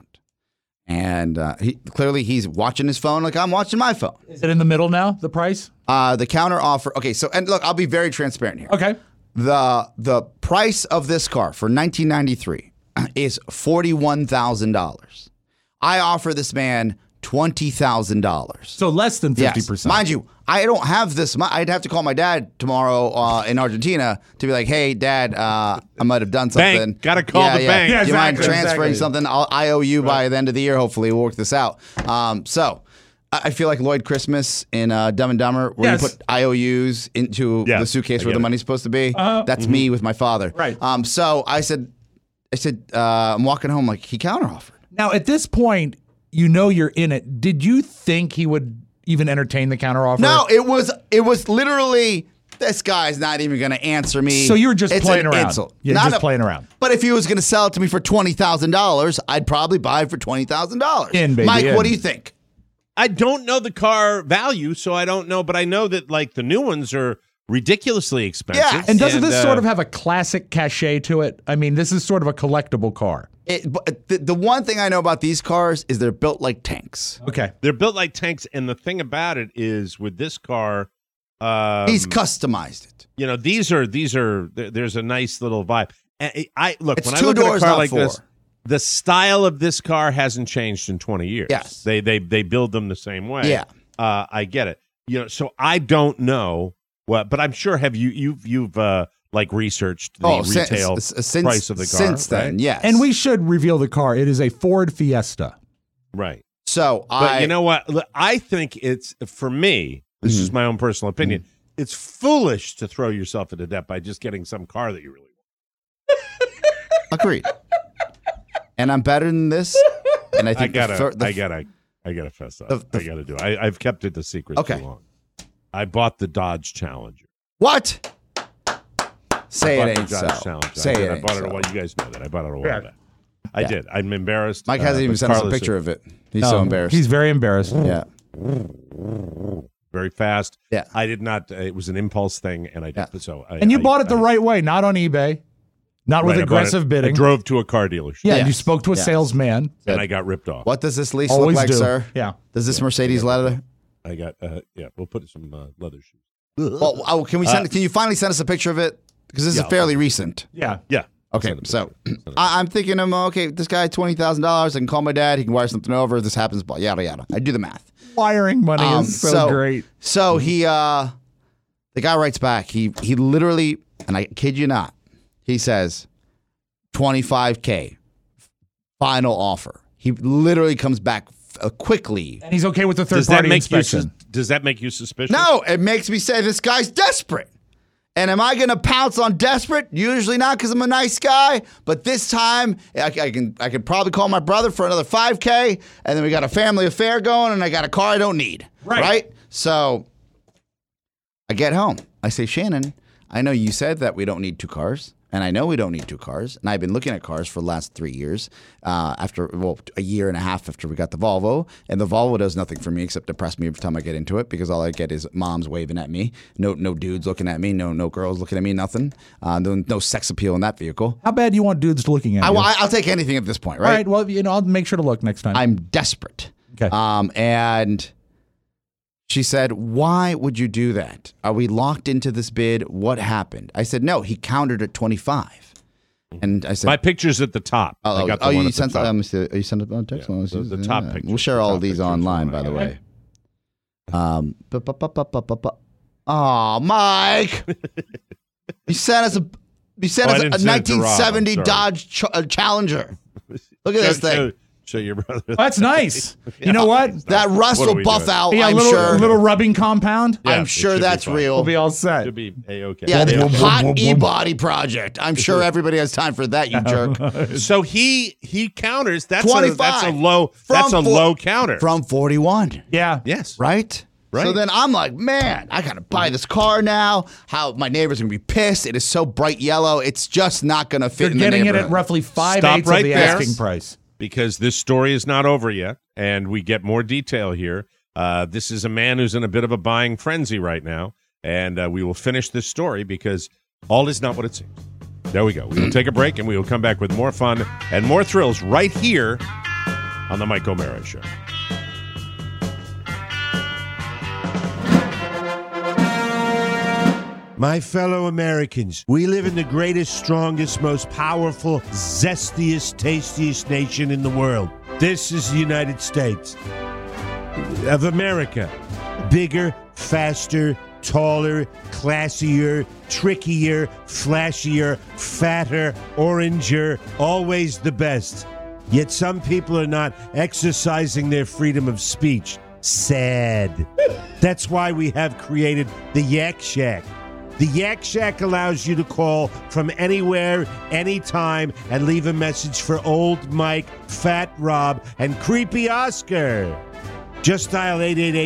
And he's watching his phone like I'm watching my phone. Is it in the middle now, the price? The counter offer. Okay, so and look, I'll be very transparent here. Okay. The price of this car for 1993 is $41,000. I offer this man $20,000. So less than 50%. Yes. Mind you, I don't have this. I'd have to call my dad tomorrow in Argentina to be like, hey, Dad, I might have done something. Bank. Got to call the bank. Yeah, Do you mind exactly, transferring exactly. something? I owe you by the end of the year. Hopefully, we'll work this out. So I feel like Lloyd Christmas in Dumb and Dumber, where you put IOUs into the suitcase where the money's supposed to be. That's me with my father. Right. So I said, I'm walking home like he counteroffered. Now, at this point, you know you're in it. Did you think he would even entertain the counteroffer? No, it was literally, this guy's not even going to answer me. So you were just It's playing an around. insult. You're just playing around. But if he was going to sell it to me for $20,000, I'd probably buy it for $20,000. In, baby, Mike, in. what do you think? I don't know the car value, so I don't know. But I know that like the new ones are ridiculously expensive. Yeah. And doesn't this sort of have a classic cachet to it? I mean, this is sort of a collectible car. The one thing I know about these cars is they're built like tanks. Okay. They're built like tanks, and the thing about it is with this car, He's customized it. You know, these are. There's a nice little vibe. And I look It's when I two look at a doors, car not like four. this. The style of this car hasn't changed in 20 years. Yes. They build them the same way. Yeah. I get it. You know, so I don't know what, but I'm sure you've like researched the retail price of the car since then, right? yes. And we should reveal the car. It is a Ford Fiesta. Right. So but you know what? I think it's, for me, this is my own personal opinion, it's foolish to throw yourself into debt by just getting some car that you really want. Agreed. And I'm better than this. And I think I gotta fess up. I gotta do it. I've kept it a secret too long. I bought the Dodge Challenger. What? Say I it bought ain't the Dodge so. Challenger. Say it I ain't bought it so. a while. You guys know that. I bought it a while back. I did. I'm embarrassed. Mike hasn't even but sent us a Carlos picture is of it. He's so embarrassed. He's very embarrassed. Yeah. Very fast. Yeah. I did not. It was an impulse thing, and I did so. And you bought it the right way, not on eBay, not with Right, I bought aggressive it. bidding. I drove to a car dealership. Yeah, Yes. you spoke to a Yes. salesman. and I got ripped off. What does this lease Always look like, do. sir? Yeah. Does this Mercedes leather? I got. We'll put some leather shoes. Oh, can we send? Can you finally send us a picture of it? Because this is fairly recent. Yeah. Yeah. Okay, so I'm thinking, this guy $20,000. I can call my dad. He can wire something over. If this happens, blah, yada yada. I do the math. Wiring money is so great. So he, the guy writes back. He literally, and I kid you not, he says, $25K final offer. He literally comes back quickly. And he's okay with the third Does that party make inspection. does that make you suspicious? No, it makes me say this guy's desperate. And am I going to pounce on desperate? Usually not, because I'm a nice guy. But this time, I can probably call my brother for another $5K, and then we got a family affair going, and I got a car I don't need. Right? So I get home. I say, Shannon, I know you said that we don't need two cars. And I know we don't need two cars. And I've been looking at cars for the last 3 years, a year and a half after we got the Volvo. And the Volvo does nothing for me except depress me every time I get into it, because all I get is moms waving at me. No dudes looking at me. No girls looking at me, nothing. No sex appeal in that vehicle. How bad do you want dudes looking at you? I'll take anything at this point, right? All right, well, I'll make sure to look next time. I'm desperate. Okay. And she said, why would you do that? Are we locked into this bid? What happened? I said, no, he countered at 25. And I said, My picture's at the top. I got the one you at sent the top. let me see. You sent it on text? Yeah, the top picture. We'll share all of these picture's online, the one by the I way. Oh, Mike. You sent us a I didn't a send it to Rob, 1970 I'm sorry. Dodge Challenger. Look at this thing. Show your brother. That's nice. You know what? That rust What are will we buff doing? out, Yeah, I'm little, sure. little rubbing compound. Yeah, I'm it sure should be that's fine. real. We'll be all set. Should be A-okay. Yeah, the hot e-body project. I'm sure everybody has time for that, you jerk. So he counters. That's 25. That's a low. From low counter. From 41. Yeah. Yes. Right? Right. So then I'm like, man, I got to buy this car now. How my neighbors going to be pissed. It is so bright yellow. It's just not going to fit They're in the getting it neighborhood. at roughly 5/8 Stop right of the there. asking price. Because this story is not over yet, and we get more detail here. This is a man who's in a bit of a buying frenzy right now, and we will finish this story because all is not what it seems. There we go. We will take a break, and we will come back with more fun and more thrills right here on the Mike O'Mara Show. My fellow Americans, we live in the greatest, strongest, most powerful, zestiest, tastiest nation in the world. This is the United States of America. Bigger, faster, taller, classier, trickier, flashier, fatter, oranger, always the best. Yet some people are not exercising their freedom of speech. Sad. That's why we have created the Yak Shack. The Yak Shack allows you to call from anywhere, anytime, and leave a message for Old Mike, Fat Rob, and Creepy Oscar. Just dial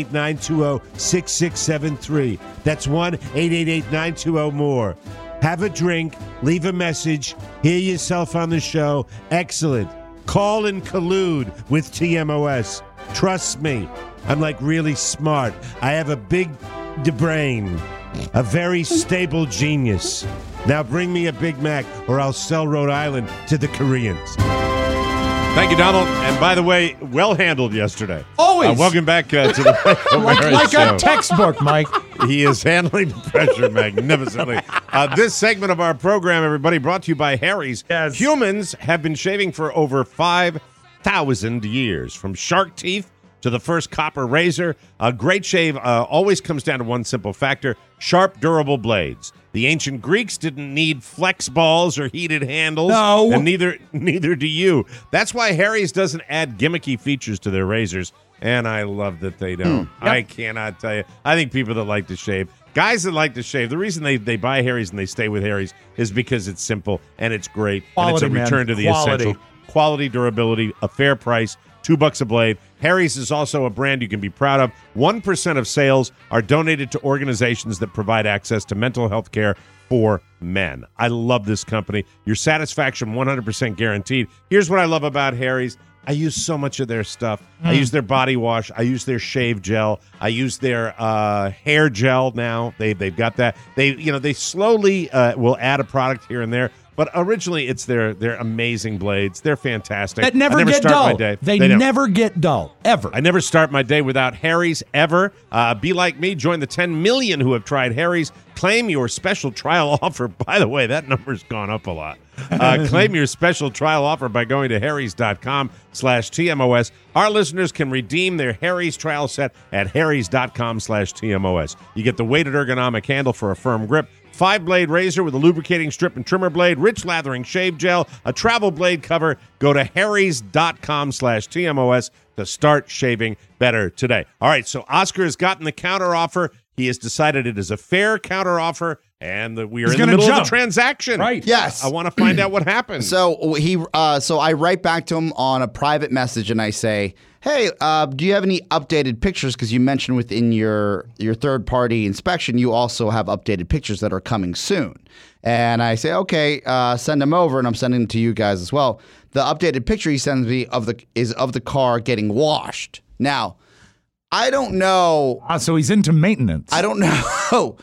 888-920-6673. That's 1-888-920-MORE. Have a drink, leave a message, hear yourself on the show. Excellent. Call and collude with TMOS. Trust me, I'm like really smart. I have a big brain. A very stable genius. Now bring me a Big Mac or I'll sell Rhode Island to the Koreans. Thank you, Donald. And by the way, well handled yesterday. Always. Welcome back to the Mike O'Mara like Show. a textbook, Mike. He is handling the pressure magnificently. This segment of our program, everybody, brought to you by Harry's. Yes. Humans have been shaving for over 5,000 years, from shark teeth to the first copper razor. A great shave always comes down to one simple factor: sharp, durable blades. The ancient Greeks didn't need flex balls or heated handles. No. And neither do you. That's why Harry's doesn't add gimmicky features to their razors, and I love that they don't. I cannot tell you. I think people that like to shave, guys that like to shave, the reason they buy Harry's and they stay with Harry's is because it's simple and it's great. Quality, and it's a return to the essential. Quality, durability, a fair price, $2 a blade. Harry's is also a brand you can be proud of. 1% of sales are donated to organizations that provide access to mental health care for men. I love this company. Your satisfaction 100% guaranteed. Here's what I love about Harry's. I use so much of their stuff. I use their body wash. I use their shave gel. I use their hair gel now. They've got that. They slowly will add a product here and there. But originally, it's their amazing blades. They're fantastic. That never get start dull. my day. They don't. never get dull, ever. I never start my day without Harry's, ever. Be like me. Join the 10 million who have tried Harry's. Claim your special trial offer. By the way, that number's gone up a lot. Claim your special trial offer by going to harrys.com/TMOS. Our listeners can redeem their Harry's trial set at harrys.com/TMOS. You get the weighted ergonomic handle for a firm grip, 5-blade razor with a lubricating strip and trimmer blade, rich lathering shave gel, a travel blade cover. Go to harrys.com/TMOS to start shaving better today. All right, so Oscar has gotten the counter offer. He has decided it is a fair counter offer, and that we are in the middle of the transaction. Right. Yes. I want to find out what happened. So so I write back to him on a private message and I say, hey, do you have any updated pictures? Because you mentioned within your third-party inspection, you also have updated pictures that are coming soon. And I say, okay, send them over, and I'm sending them to you guys as well. The updated picture he sends me is of the car getting washed. Now, I don't know. So he's into maintenance. I don't know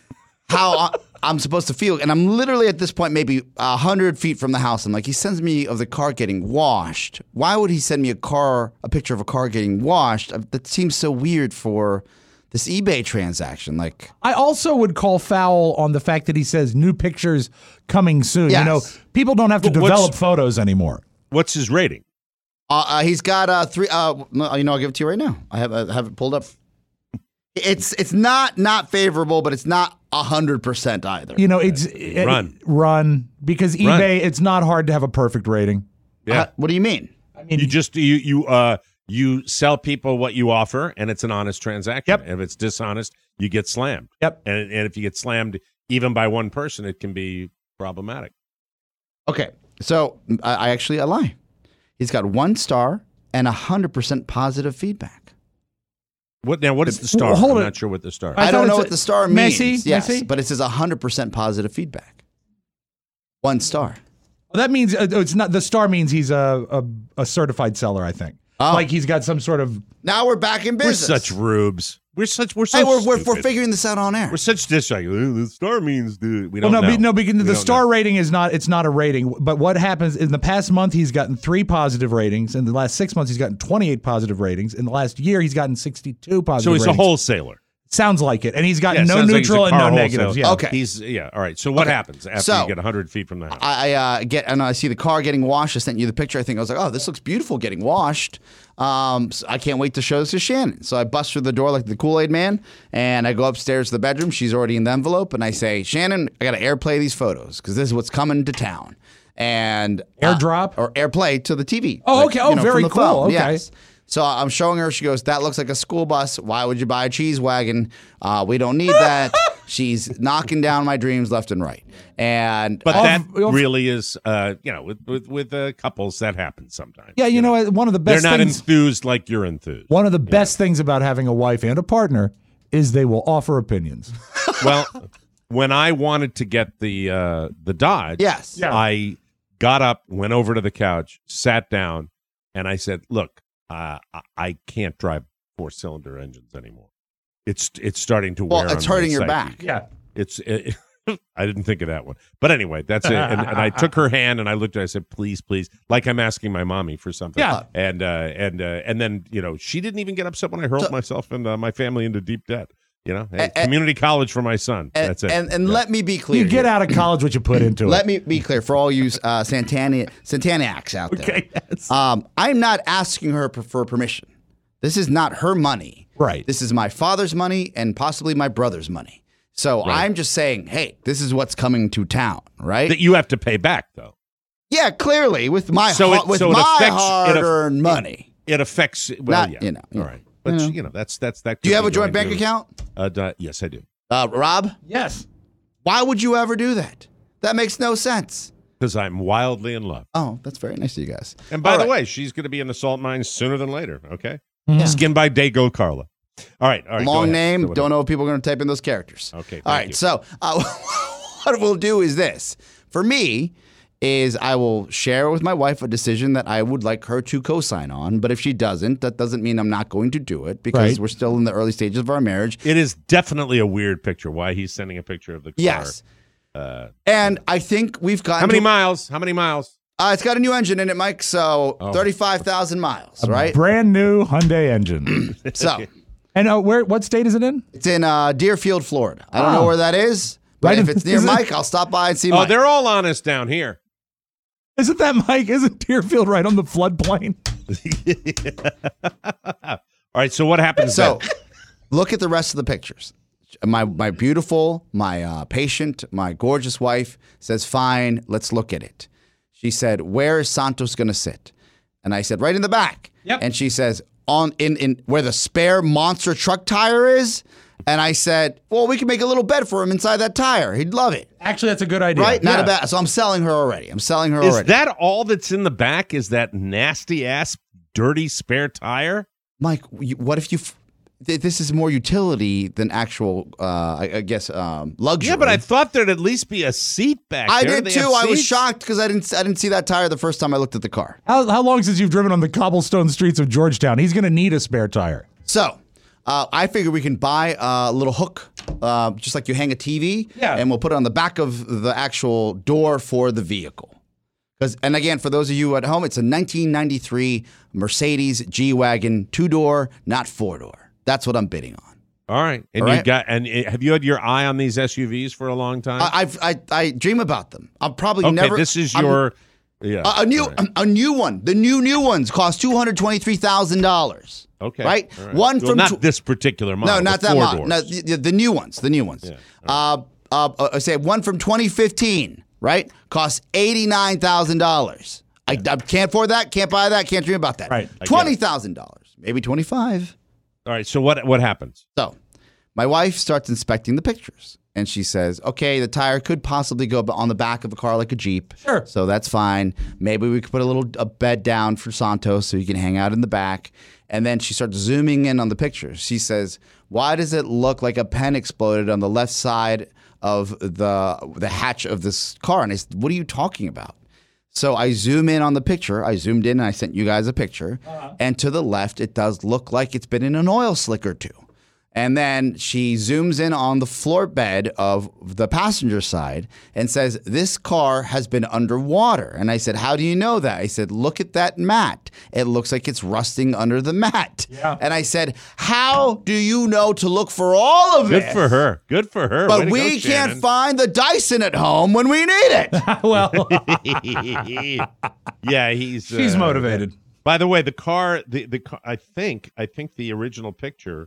how I'm supposed to feel. And I'm literally at this point maybe 100 feet from the house. I'm like, he sends me of the car getting washed. Why would he send me a picture of a car getting washed? That seems so weird for this eBay transaction. Like, I also would call foul on the fact that he says new pictures coming soon. Yes. You know, people don't have to develop photos anymore. What's his rating? He's got 3. I'll give it to you right now. I have it pulled up. It's not favorable, but it's not 100% either. You know, it's Run because eBay. It's not hard to have a perfect rating. Yeah. What do you mean? You sell people what you offer, and it's an honest transaction. Yep. If it's dishonest, you get slammed. Yep. And if you get slammed even by one person, it can be problematic. Okay, so I lie. He's got 1 star and 100% positive feedback. What is the star? Hold I'm it. not sure what the star is. I don't know what the star means. Messi? Yes, Messi? but it says 100% positive feedback. 1 star. Well, that means it's not. The star means he's a certified seller. I think. Oh. Like he's got some sort of. Now we're back in We're business. such rubes. We're so Hey, we're stupid. figuring this out on air. We're such dish. Like, the star means, dude. We Well, don't know. because We the don't star know. rating is not. It's not a rating. But what happens in the past month? He's gotten 3 positive ratings. In the last 6 months, he's gotten 28 positive ratings. In the last year, he's gotten 62 positive. So he's ratings. a wholesaler. Sounds like it, and he's got Yeah, no sounds like he's a neutral and car no wholesaler. negatives. Yeah. Okay. All right. So what happens after So- you get 100 feet from the house? I see the car getting washed. I sent you the picture. I think I was like, oh, this looks beautiful getting washed. So I can't wait to show this to Shannon. So I bust through the door like the Kool-Aid man, and I go upstairs to the bedroom. She's already in the envelope, and I say, Shannon, I got to airplay these photos because this is what's coming to town. And Airdrop? or airplay to the TV. Oh, okay. Oh, very from the cool. phone. Okay. Yes. So I'm showing her. She goes, that looks like a school bus. Why would you buy a cheese wagon? We don't need that. She's knocking down my dreams left and right. And But that really is, with couples, that happens sometimes. Yeah, you know, one of the best They're not things. enthused like you're enthused. One of the best things about having a wife and a partner is they will offer opinions. Well, when I wanted to get the Dodge, yes, I got up, went over to the couch, sat down, and I said, "Look, I can't drive 4-cylinder engines anymore. It's starting to wear. Well, it's on my hurting your psyche. back. Yeah, I didn't think of that one, but anyway, that's it. And I took her hand and I looked at her. I said, "Please, please," like I'm asking my mommy for something. Yeah. And then she didn't even get upset when I hurled myself and my family into deep debt. Hey, community college for my son. That's it. And let me be clear. you get out of college what you put into it. Let me be clear for all you Santaniacs out there. Okay, yes. I'm not asking her for permission. This is not her money. Right. This is my father's money and possibly my brother's money. So I'm just saying, hey, this is what's coming to town, right? That you have to pay back, though. Yeah, clearly with my affects- hard-earned money. It affects. Well, Not, yeah. All right. But that's that. Do you have a joint bank account? Yes, I do. Rob? Yes. Why would you ever do that? That makes no sense. Because I'm wildly in love. Oh, that's very nice of you guys. And by All the right. way, she's going to be in the salt mines sooner than later. Okay. Yeah. Skin by Dago Carla. All right. All right. Long go ahead. name. So what Don't know if people are going to type in those characters. Okay. All thank right. you. So what we'll do is this. For me, is I will share with my wife a decision that I would like her to co-sign on. But if she doesn't, that doesn't mean I'm not going to do it because Right. we're still in the early stages of our marriage. It is definitely a weird picture. Why he's sending a picture of the car. Yes. And I think we've gotten How many miles? How many miles? It's got a new engine in it, Mike. So 35,000 miles, right? Brand new Hyundai engine. So And what state is it in? it's in Deerfield, Florida. I don't know where that is, but Right if in- it's near is it- Mike, I'll stop by and see Oh, Mike. they're all honest down here. Isn't that Mike? Isn't Deerfield right on the floodplain? All right. So what happens? So, then? look at the rest of the pictures. My beautiful, my patient, my gorgeous wife says, "Fine, let's look at it." She said, "Where is Santos going to sit?" And I said, "Right in the back." Yep. And she says, in where the spare monster truck tire is." And I said, "Well, we can make a little bed for him inside that tire. He'd love it." Actually, that's a good idea. Right? Not Yeah. a bad. So I'm selling her already. Is that all that's in the back? Is that nasty ass, dirty spare tire? Mike, what if you? This is more utility than actual, I guess, luxury. Yeah, but I thought there'd at least be a seat back I there. did They too. have I was seats? shocked because I didn't see that tire the first time I looked at the car. How long since you've driven on the cobblestone streets of Georgetown? He's going to need a spare tire. So I figure we can buy a little hook, just like you hang a TV, and we'll put it on the back of the actual door for the vehicle. And again, for those of you at home, it's a 1993 Mercedes G-Wagon, 2-door, not 4-door. That's what I'm bidding on. All right, and All right. have you had your eye on these SUVs for a long time? I dream about them. I'll probably okay, never. this is your a new one. The new ones cost $223,000. Okay, right. All right. One Well, from not this particular model. No, not the that 4 model. No, doors. the new ones. The new ones. Yeah. I say one from 2015. Right, costs $89,000. I can't afford that. Can't buy that. Can't dream about that. Right. $20,000, maybe 25. All right. So what happens? So my wife starts inspecting the pictures. And she says, okay, the tire could possibly go on the back of a car like a Jeep. Sure. So that's fine. Maybe we could put a bed down for Santos so you can hang out in the back. And then she starts zooming in on the pictures. She says, why does it look like a pen exploded on the left side of the hatch of this car? And I said, what are you talking about? So I zoom in on the picture. I zoomed in and I sent you guys a picture. And to the left, it does look like it's been in an oil slick or two. And then she zooms in on the floor bed of the passenger side and says, this car has been underwater. And I said, how do you know that? I said, look at that mat. It looks like it's rusting under the mat. Yeah. And I said, how do you know to look for all of it? Good for her. Good for her. But Way to we go, can't Shannon. find the Dyson at home when we need it. Well, Yeah, he's she's motivated. By the way, the car. I think the original picture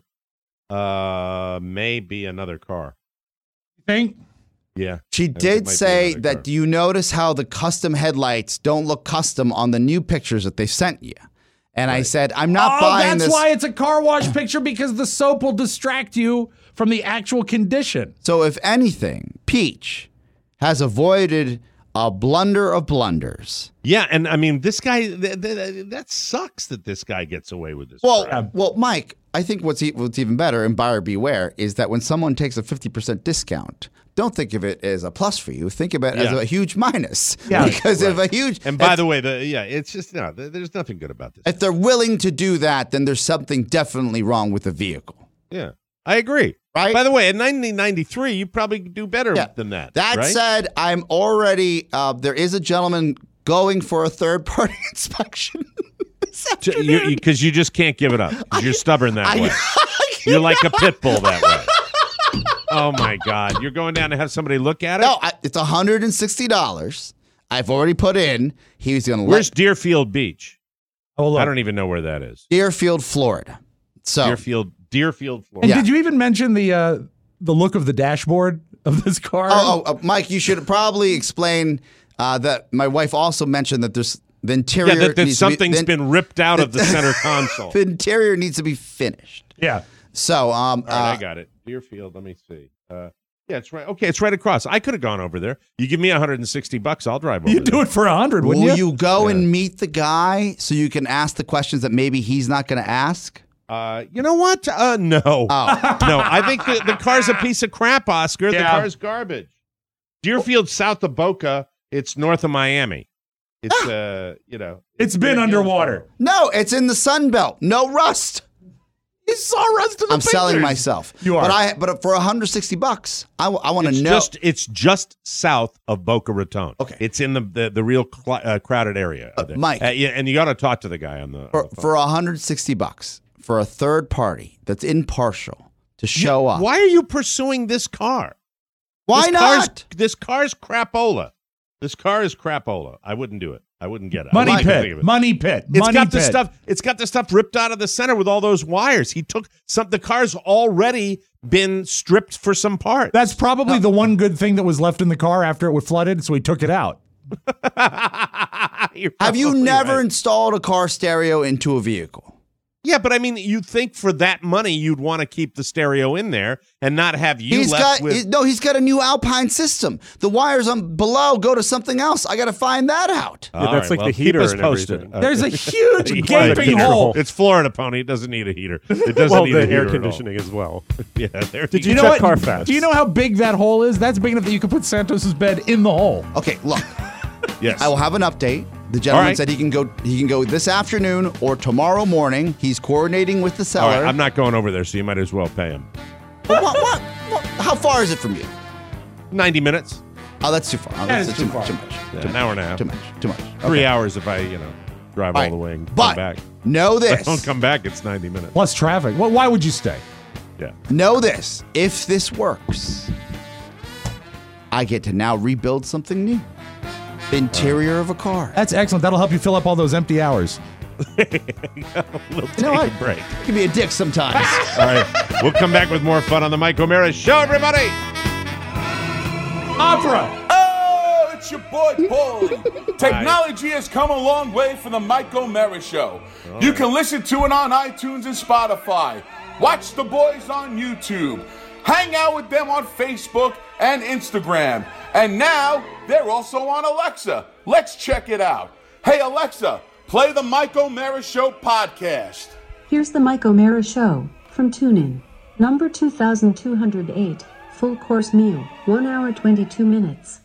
may be another car. Think? Yeah. She I think it did might be say another that, car. do you notice how the custom headlights don't look custom on the new pictures that they sent you? And I said, I'm not buying that's this. why it's a car wash picture, because the soap will distract you from the actual condition. So if anything, Peach has avoided a blunder of blunders. Yeah, and I mean, this guy. That sucks that this guy gets away with this. Well, crap. Mike, I think what's even better, and buyer beware, is that when someone takes a 50% discount, don't think of it as a plus for you. Think of it as Yeah. a huge minus. Yeah, because of a huge. And by the way, it's just there's nothing good about this. If they're willing to do that, then there's something definitely wrong with the vehicle. Yeah, I agree. Right? By the way, in 1993, you probably do better than that. That right? said, I'm already. There is a gentleman going for a third-party inspection. Because you just can't give it up. 'Cause you're stubborn that way. You're like a pit bull that way. Oh my God! You're going down to have somebody look at it? No, it's $160. I've already put in. He's going to Where's Deerfield Beach? Oh, look. I don't even know where that is. Deerfield, Florida. So Deerfield, Florida. And Yeah. did you even mention the look of the dashboard of this car? Mike, you should probably explain that my wife also mentioned that there's the interior. Yeah, that needs to be- something's been ripped out of the center console. The interior needs to be finished. Yeah. So, All right, I got it. Deerfield. Let me see. Yeah, it's right. Okay, it's right across. I could have gone over there. You give me $160, I'll drive over. You'd do it for $100, wouldn't will you? you go and meet the guy so you can ask the questions that maybe he's not going to ask? You know what? No. No, I think the car's a piece of crap, Oscar. The Yeah. car's garbage. Deerfield, south of Boca. It's north of Miami. It's It's been underwater. No, it's in the Sun Belt. No rust. You saw rust in the I'm selling pictures. myself. You are. But for $160, I want to know. It's just south of Boca Raton. Okay. It's in the real crowded area. There. Mike. Yeah, and you got to talk to the guy on the For $160 for a third party that's impartial to show up. Why are you pursuing this car? Why This not? This car's crapola. This car is crapola. I wouldn't do it. I wouldn't get it. Money I wouldn't think pit. of it. Money pit. It's Money got pit. the stuff. It's got the stuff ripped out of the center with all those wires. He took some. The car's already been stripped for some parts. That's probably the one good thing that was left in the car after it was flooded, so he took it out. Have you probably never right. installed a car stereo into a vehicle? Yeah, but I mean, you think for that money you'd want to keep the stereo in there and not have you left with. He's got a new Alpine system. The wires on below go to something else. I got to find that out. Yeah, that's like the heater keep us and posted. everything. There's a huge Yeah, gaping heater hole. hole. It's Florida, Pony. It doesn't need a heater. It doesn't Well, need the a heater air at all. conditioning as well. Yeah, there Did you you go. know check what? Carfax? Do you know how big that hole is? That's big enough that you could put Santos's bed in the hole. Okay, look. Yes. I will have an update. The gentleman All right. said he can go this afternoon or tomorrow morning. He's coordinating with the All seller. right, I'm not going over there, so you might as well pay him. What? How far is it from you? 90 minutes. Oh, that's too far. Oh, That that's is too far. Too much. Yeah, an hour and a half. Too much. 3 Okay. hours if I, drive all All right. the way and But come back. know If I this. don't come back, it's 90 minutes. Plus traffic. Well, why would you stay? Yeah. Know this. If this works, I get to now rebuild something new. The interior of a car. That's excellent. That'll help you fill up all those empty hours. We'll You take know what? a break. Give me a dick sometimes. All right. We'll come back with more fun on the Mike O'Mara Show, everybody. Opera. Oh, it's it's your boy, Paulie. Technology has come a long way for the Mike O'Mara Show. You can listen to it on iTunes and Spotify. Watch the boys on YouTube. Hang out with them on Facebook and Instagram. And now, they're also on Alexa. Let's check it out. Hey, Alexa, play the Mike O'Mara Show podcast. Here's the Mike O'Mara Show from TuneIn. Number 2208. Full course meal. 1 hour 22 minutes.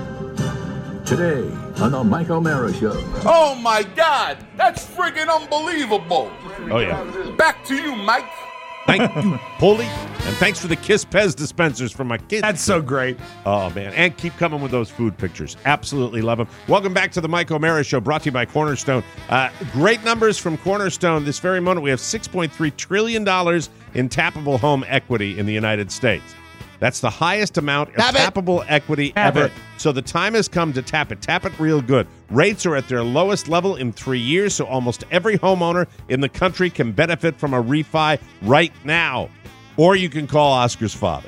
Today on the Mike O'Mara Show. Oh my God, that's friggin' unbelievable. Oh, yeah. Back to you, Mike. Thank you, Paulie. And thanks for the Kiss Pez dispensers for my kids. That's so great. Oh, man. And keep coming with those food pictures. Absolutely love them. Welcome back to the Mike O'Mara Show, brought to you by Cornerstone. Great numbers from Cornerstone. This very moment, we have $6.3 trillion in tappable home equity in the United States. That's the highest amount of tappable equity ever. So the time has come to tap it. Tap it real good. Rates are at their lowest level in 3 years, so almost every homeowner in the country can benefit from a refi right now. Or you can call Oscar's father.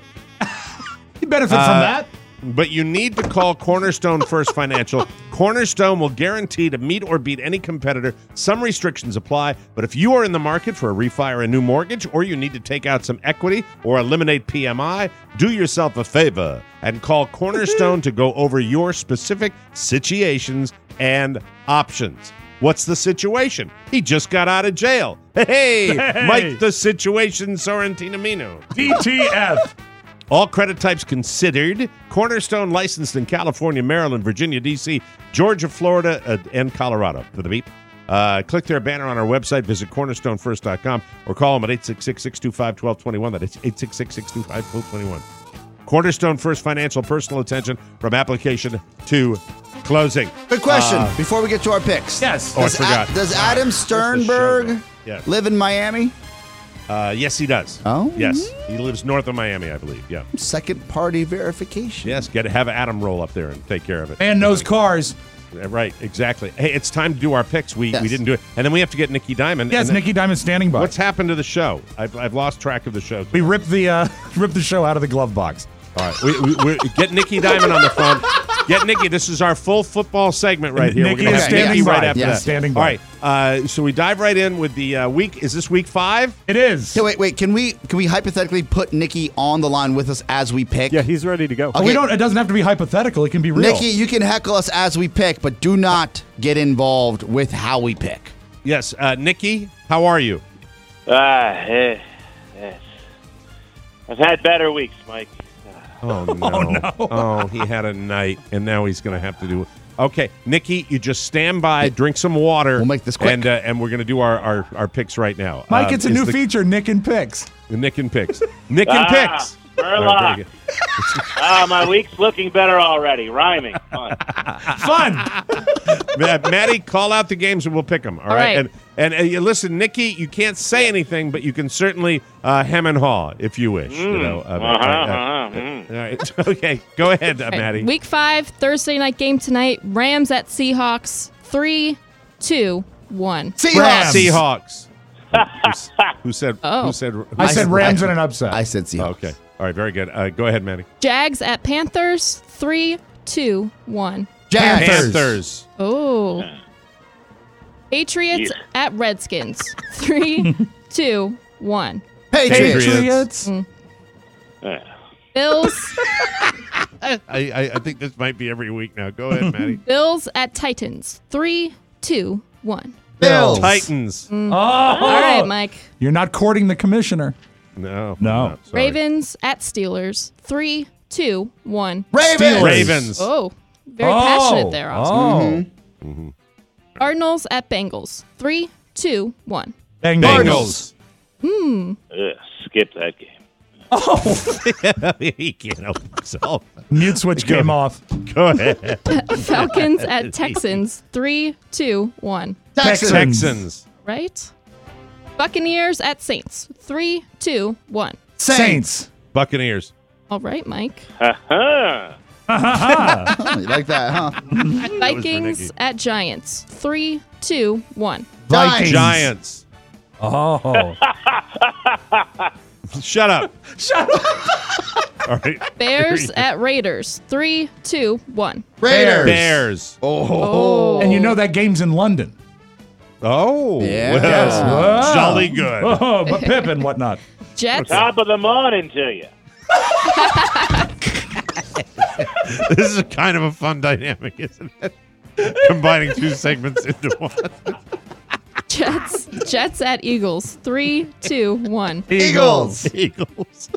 You benefit from that. But you need to call Cornerstone First Financial. Cornerstone will guarantee to meet or beat any competitor. Some restrictions apply, but if you are in the market for a refi or a new mortgage, or you need to take out some equity or eliminate PMI, do yourself a favor and call Cornerstone to go over your specific situations and options. What's the situation? He just got out of jail. Hey. Mike the Situation Sorrentino. DTF. All credit types considered. Cornerstone licensed in California, Maryland, Virginia, D.C., Georgia, Florida, and Colorado. For the beep. Click their banner on our website. Visit cornerstonefirst.com or call them at 866-625-1221. That is 866-625-1221. Cornerstone First Financial, personal attention from application to closing. Good question. Before we get to our picks. Yes. Oh, I forgot. Does Adam Sternberg live in Miami? Yes, he does. Oh? Yes. He lives north of Miami, I believe. Yeah. Second party verification. Yes, have Adam roll up there and take care of it. And knows cars. Right, exactly. Hey, it's time to do our picks. We didn't do it. And then we have to get Nikki Diamond. Yes, Nikki Diamond standing by. What's happened to the show? I've lost track of the show. We ripped the show out of the glove box. All right, we get Nikki Diamond on the phone. Get Nikki. This is our full football segment right here. Nikki We're going to have standing Nikki by. right after that. Standing by. All right, so we dive right in with the week. Is this week 5? It is. Hey, wait. Can we hypothetically put Nikki on the line with us as we pick? Yeah, he's ready to go. Okay. It doesn't have to be hypothetical. It can be real. Nikki, you can heckle us as we pick, but do not get involved with how we pick. Yes, Nikki, how are you? I've had better weeks, Mike. Oh, no. Oh, no. Oh, he had a night, and now he's going to have to do it. Okay, Nikki, you just stand by, drink some water. We'll make this quick. And we're going to do our picks right now. Mike, it's a new feature, Nick and Picks. Nick and Picks. Nick and Picks. Burlock. My week's looking better already. Rhyming. Fun. Maddie, call out the games and we'll pick them. All right. And you listen, Nikki, you can't say anything, but you can certainly hem and haw if you wish. You know. All right. Okay. Go ahead, Maddie. Week 5, Thursday night game tonight. Rams at Seahawks. 3, 2, 1. Seahawks. Who said? Oh. Who said? I said Rams in an upset. I said Seahawks. Okay. All right. Very good. Go ahead, Maddie. Jags at Panthers. 3, 2, 1. Panthers. Oh. Patriots at Redskins. 3, 2, 1. Patriots. Bills. I think this might be every week now. Go ahead, Maddie. Bills at Titans. 3, 2, 1. Bills. Titans. Oh. All right, Mike. You're not courting the commissioner. No. No. Sorry. Ravens at Steelers. 3, 2, 1. Ravens. Oh, very passionate there, Oscar. Oh. Mm-hmm. Cardinals at Bengals. 3, 2, 1. Bengals. Skip that game. Oh. He can't help himself. Mute switch came off. Go ahead. Falcons at Texans. 3, 2, 1. Texans. Right? Buccaneers at Saints. 3, 2, 1. Saints. Buccaneers. All right, Mike. You like that, huh? Vikings at Giants. 3, 2, 1. Vikings. Giants. Oh. Shut up. Shut up. All right. Bears at Raiders. 3, 2, 1. Bears. Oh. And you know that game's in London. Oh. Yeah. Well, Yes. Wow. jolly good. Oh, but Pip and whatnot. Jets. Top of the morning to you. This is kind of a fun dynamic, isn't it? Combining two segments into one. Jets at Eagles. 3, 2, 1. Eagles. Eagles.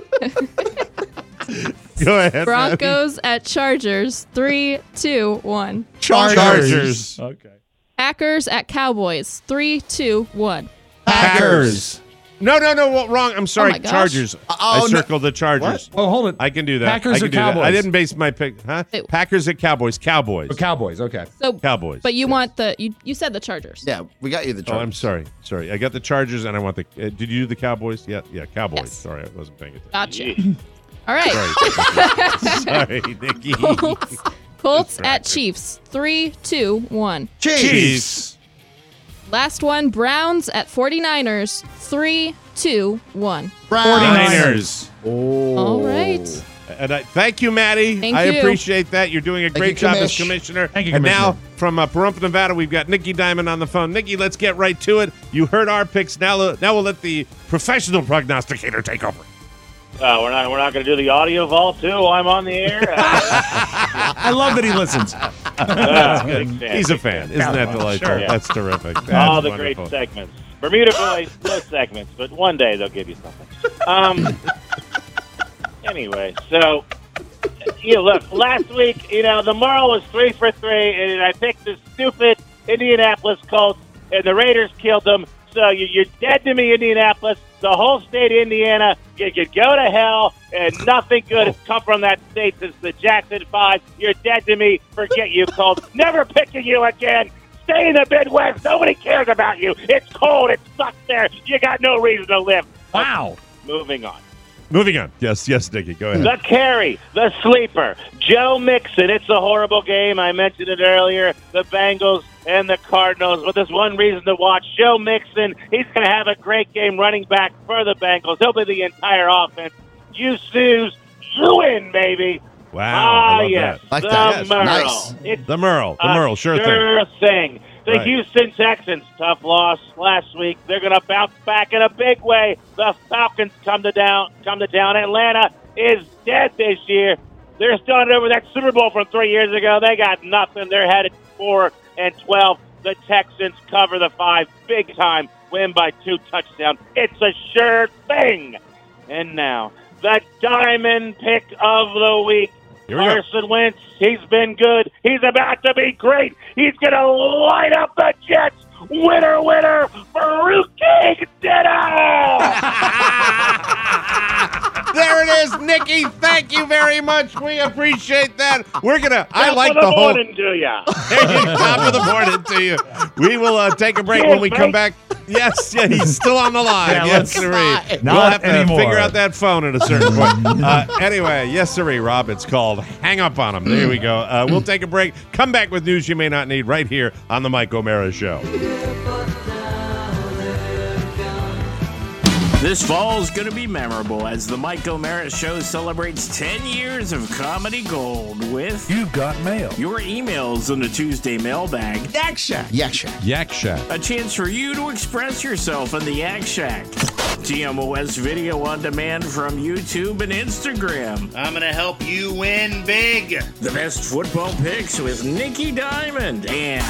Go ahead. Broncos at Chargers. 3, 2, 1. Chargers. Okay. Packers at Cowboys. 3, 2, 1. Packers. No, well, wrong. I'm sorry. my gosh. Chargers. I circled the Chargers. Oh, hold it. I can do that. Packers I can or do that. Cowboys? I didn't base my pick. Huh? Wait. Packers at Cowboys. Cowboys. Oh, Cowboys. Okay. So, Cowboys. but you want the you said the Chargers. Yeah, we got you the Oh, Chargers. I'm sorry. I got the Chargers, and I want the. Did you do the Cowboys? Yeah, Cowboys. Yes. Sorry, I wasn't paying attention. Gotcha. All right. Sorry, Nikki. Colts at Chiefs. 3, 2, 1. Chiefs. Last one. Browns at 49ers. 3, 2, 1. 49ers. All right. And thank you, Maddie. Thank I you. appreciate that. You're doing a great you, job as Commish. commissioner. Thank you, and Commissioner. now, from Pahrump, Nevada, we've got Nikki Diamond on the phone. Nikki, let's get right to it. You heard our picks. Now we'll let the professional prognosticator take over. We're not going to do the audio vault too while I'm on the air. I love that he listens. He's a fan. Isn't that delightful? Sure. That's terrific. That's All the wonderful. great segments. Bermuda Boys, no segments, but one day they'll give you something. Anyway, so look, last week, the Merle was 3 for 3, and I picked the stupid Indianapolis Colts, and the Raiders killed them. So you're dead to me, Indianapolis. The whole state of Indiana, you could go to hell, and nothing good has come from that state since the Jackson 5. You're dead to me. Forget you, Colts. Never picking you again. Stay in the Midwest. Nobody cares about you. It's cold. It sucks there. You got no reason to live. Wow. Moving on. Yes, Nikki, go ahead. The carry, the sleeper, Joe Mixon. It's a horrible game. I mentioned it earlier. The Bengals and the Cardinals. But there's one reason to watch. Joe Mixon, he's going to have a great game running back for the Bengals. He'll be the entire offense. You snooze, you win, baby. Wow. I love yes. that. Like the that. Yes. Merle. Nice. It's The Merle, sure thing. The Right. Houston Texans, tough loss last week. They're going to bounce back in a big way. The Falcons come to town. Atlanta is dead this year. They're starting over that Super Bowl from 3 years ago. They got nothing. They're headed 4-12. The Texans cover the 5 big time, win by 2 touchdowns. It's a sure thing. And now, the diamond pick of the week. Here we go. Carson Wentz, he's been good. He's about to be great. He's going to light up the Jets. Winner, Faruqi Ditto! There it is, Nikki. Thank you very much. We appreciate that. I like Top of the whole. morning to ya. Top of the morning to you. We will take a break when we come back. Yes, he's still on the line. Yeah, yes, let's- sirree. Not We'll have to anymore. figure out that phone at a certain point. Anyway, yes, sirree, Rob. It's called Hang Up on Him. There we go. We'll take a break. Come back with news you may not need right here on the Mike O'Mara Show. This fall is going to be memorable as the Mike O'Mara Show celebrates 10 years of comedy gold with You've Got Mail, your emails on the Tuesday mailbag, Yak Shack, Yak Shack. a chance for you to express yourself in the Yak Shack, TMOS video on demand from YouTube and Instagram, I'm going to help you win big. the best football picks with Nikki Diamond, and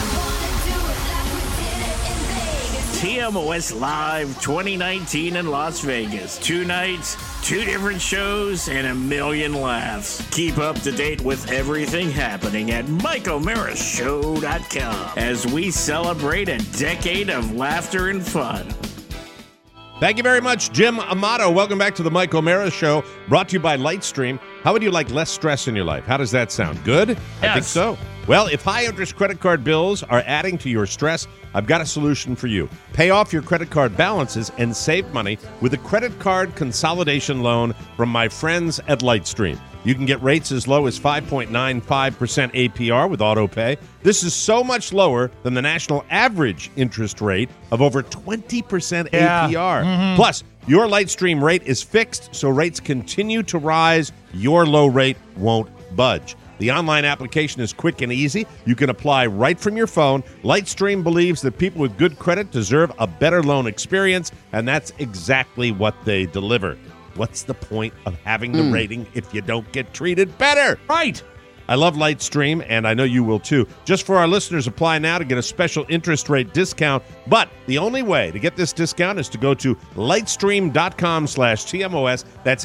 TMOS Live 2019 in Las Vegas. 2 nights, 2 different shows, and a million laughs. Keep up to date with everything happening at MikeO'MaraShow.com as we celebrate a decade of laughter and fun. Thank you very much, Jim Amato. Welcome back to the Mike O'Mara Show, brought to you by Lightstream. How would you like less stress in your life? How does that sound? Good? I think so. Well, if high-interest credit card bills are adding to your stress, I've got a solution for you. Pay off your credit card balances and save money with a credit card consolidation loan from my friends at Lightstream. You can get rates as low as 5.95% APR with AutoPay. This is so much lower than the national average interest rate of over 20% APR. Mm-hmm. Plus, your Lightstream rate is fixed, so rates continue to rise. Your low rate won't budge. The online application is quick and easy. You can apply right from your phone. Lightstream believes that people with good credit deserve a better loan experience, and that's exactly what they deliver. What's the point of having the rating if you don't get treated better? Right. I love Lightstream, and I know you will too. Just for our listeners, apply now to get a special interest rate discount. But the only way to get this discount is to go to lightstream.com/TMOS. That's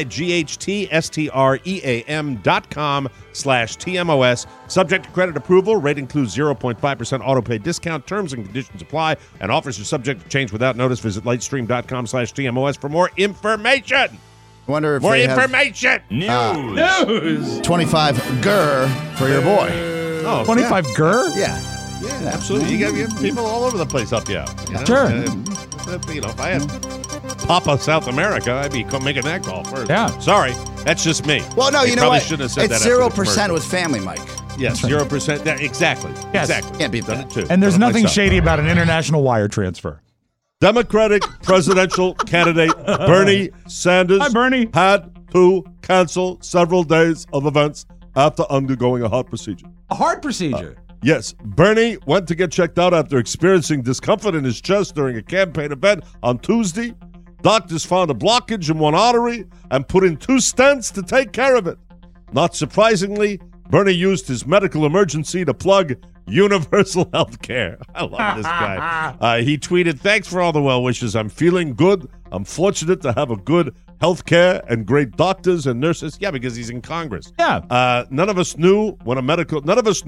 lightstream.com/TMOS. Subject to credit approval. Rate includes 0.5% autopay discount. Terms and conditions apply. And offers are subject to change without notice. Visit lightstream.com/TMOS for more information. I wonder if More they information. News. 25 GER for your boy. Oh, 25 GER? Yeah. Yeah, absolutely. You got people all over the place help you out. You know? Sure. If I had Papa South America, I'd be making that call first. Yeah. Sorry, that's just me. Well, no, I you know probably what? shouldn't have said It's that after the 0% commercial. with Family Mike. Yes, 0%. Exactly. Yes. Exactly. Can't beat Done that. it too. And there's Done it nothing myself. shady about an international wire transfer. Democratic presidential candidate Bernie Sanders Hi, Bernie. had to cancel several days of events after undergoing a heart procedure. A heart procedure. Yes, Bernie went to get checked out after experiencing discomfort in his chest during a campaign event on Tuesday. Doctors found a blockage in one artery and put in 2 stents to take care of it. Not surprisingly, Bernie used his medical emergency to plug universal health care. I love this guy. He tweeted, "Thanks for all the well wishes. I'm feeling good. I'm fortunate to have a good health care and great doctors and nurses." Yeah, because he's in Congress. Yeah. None of us know when a medical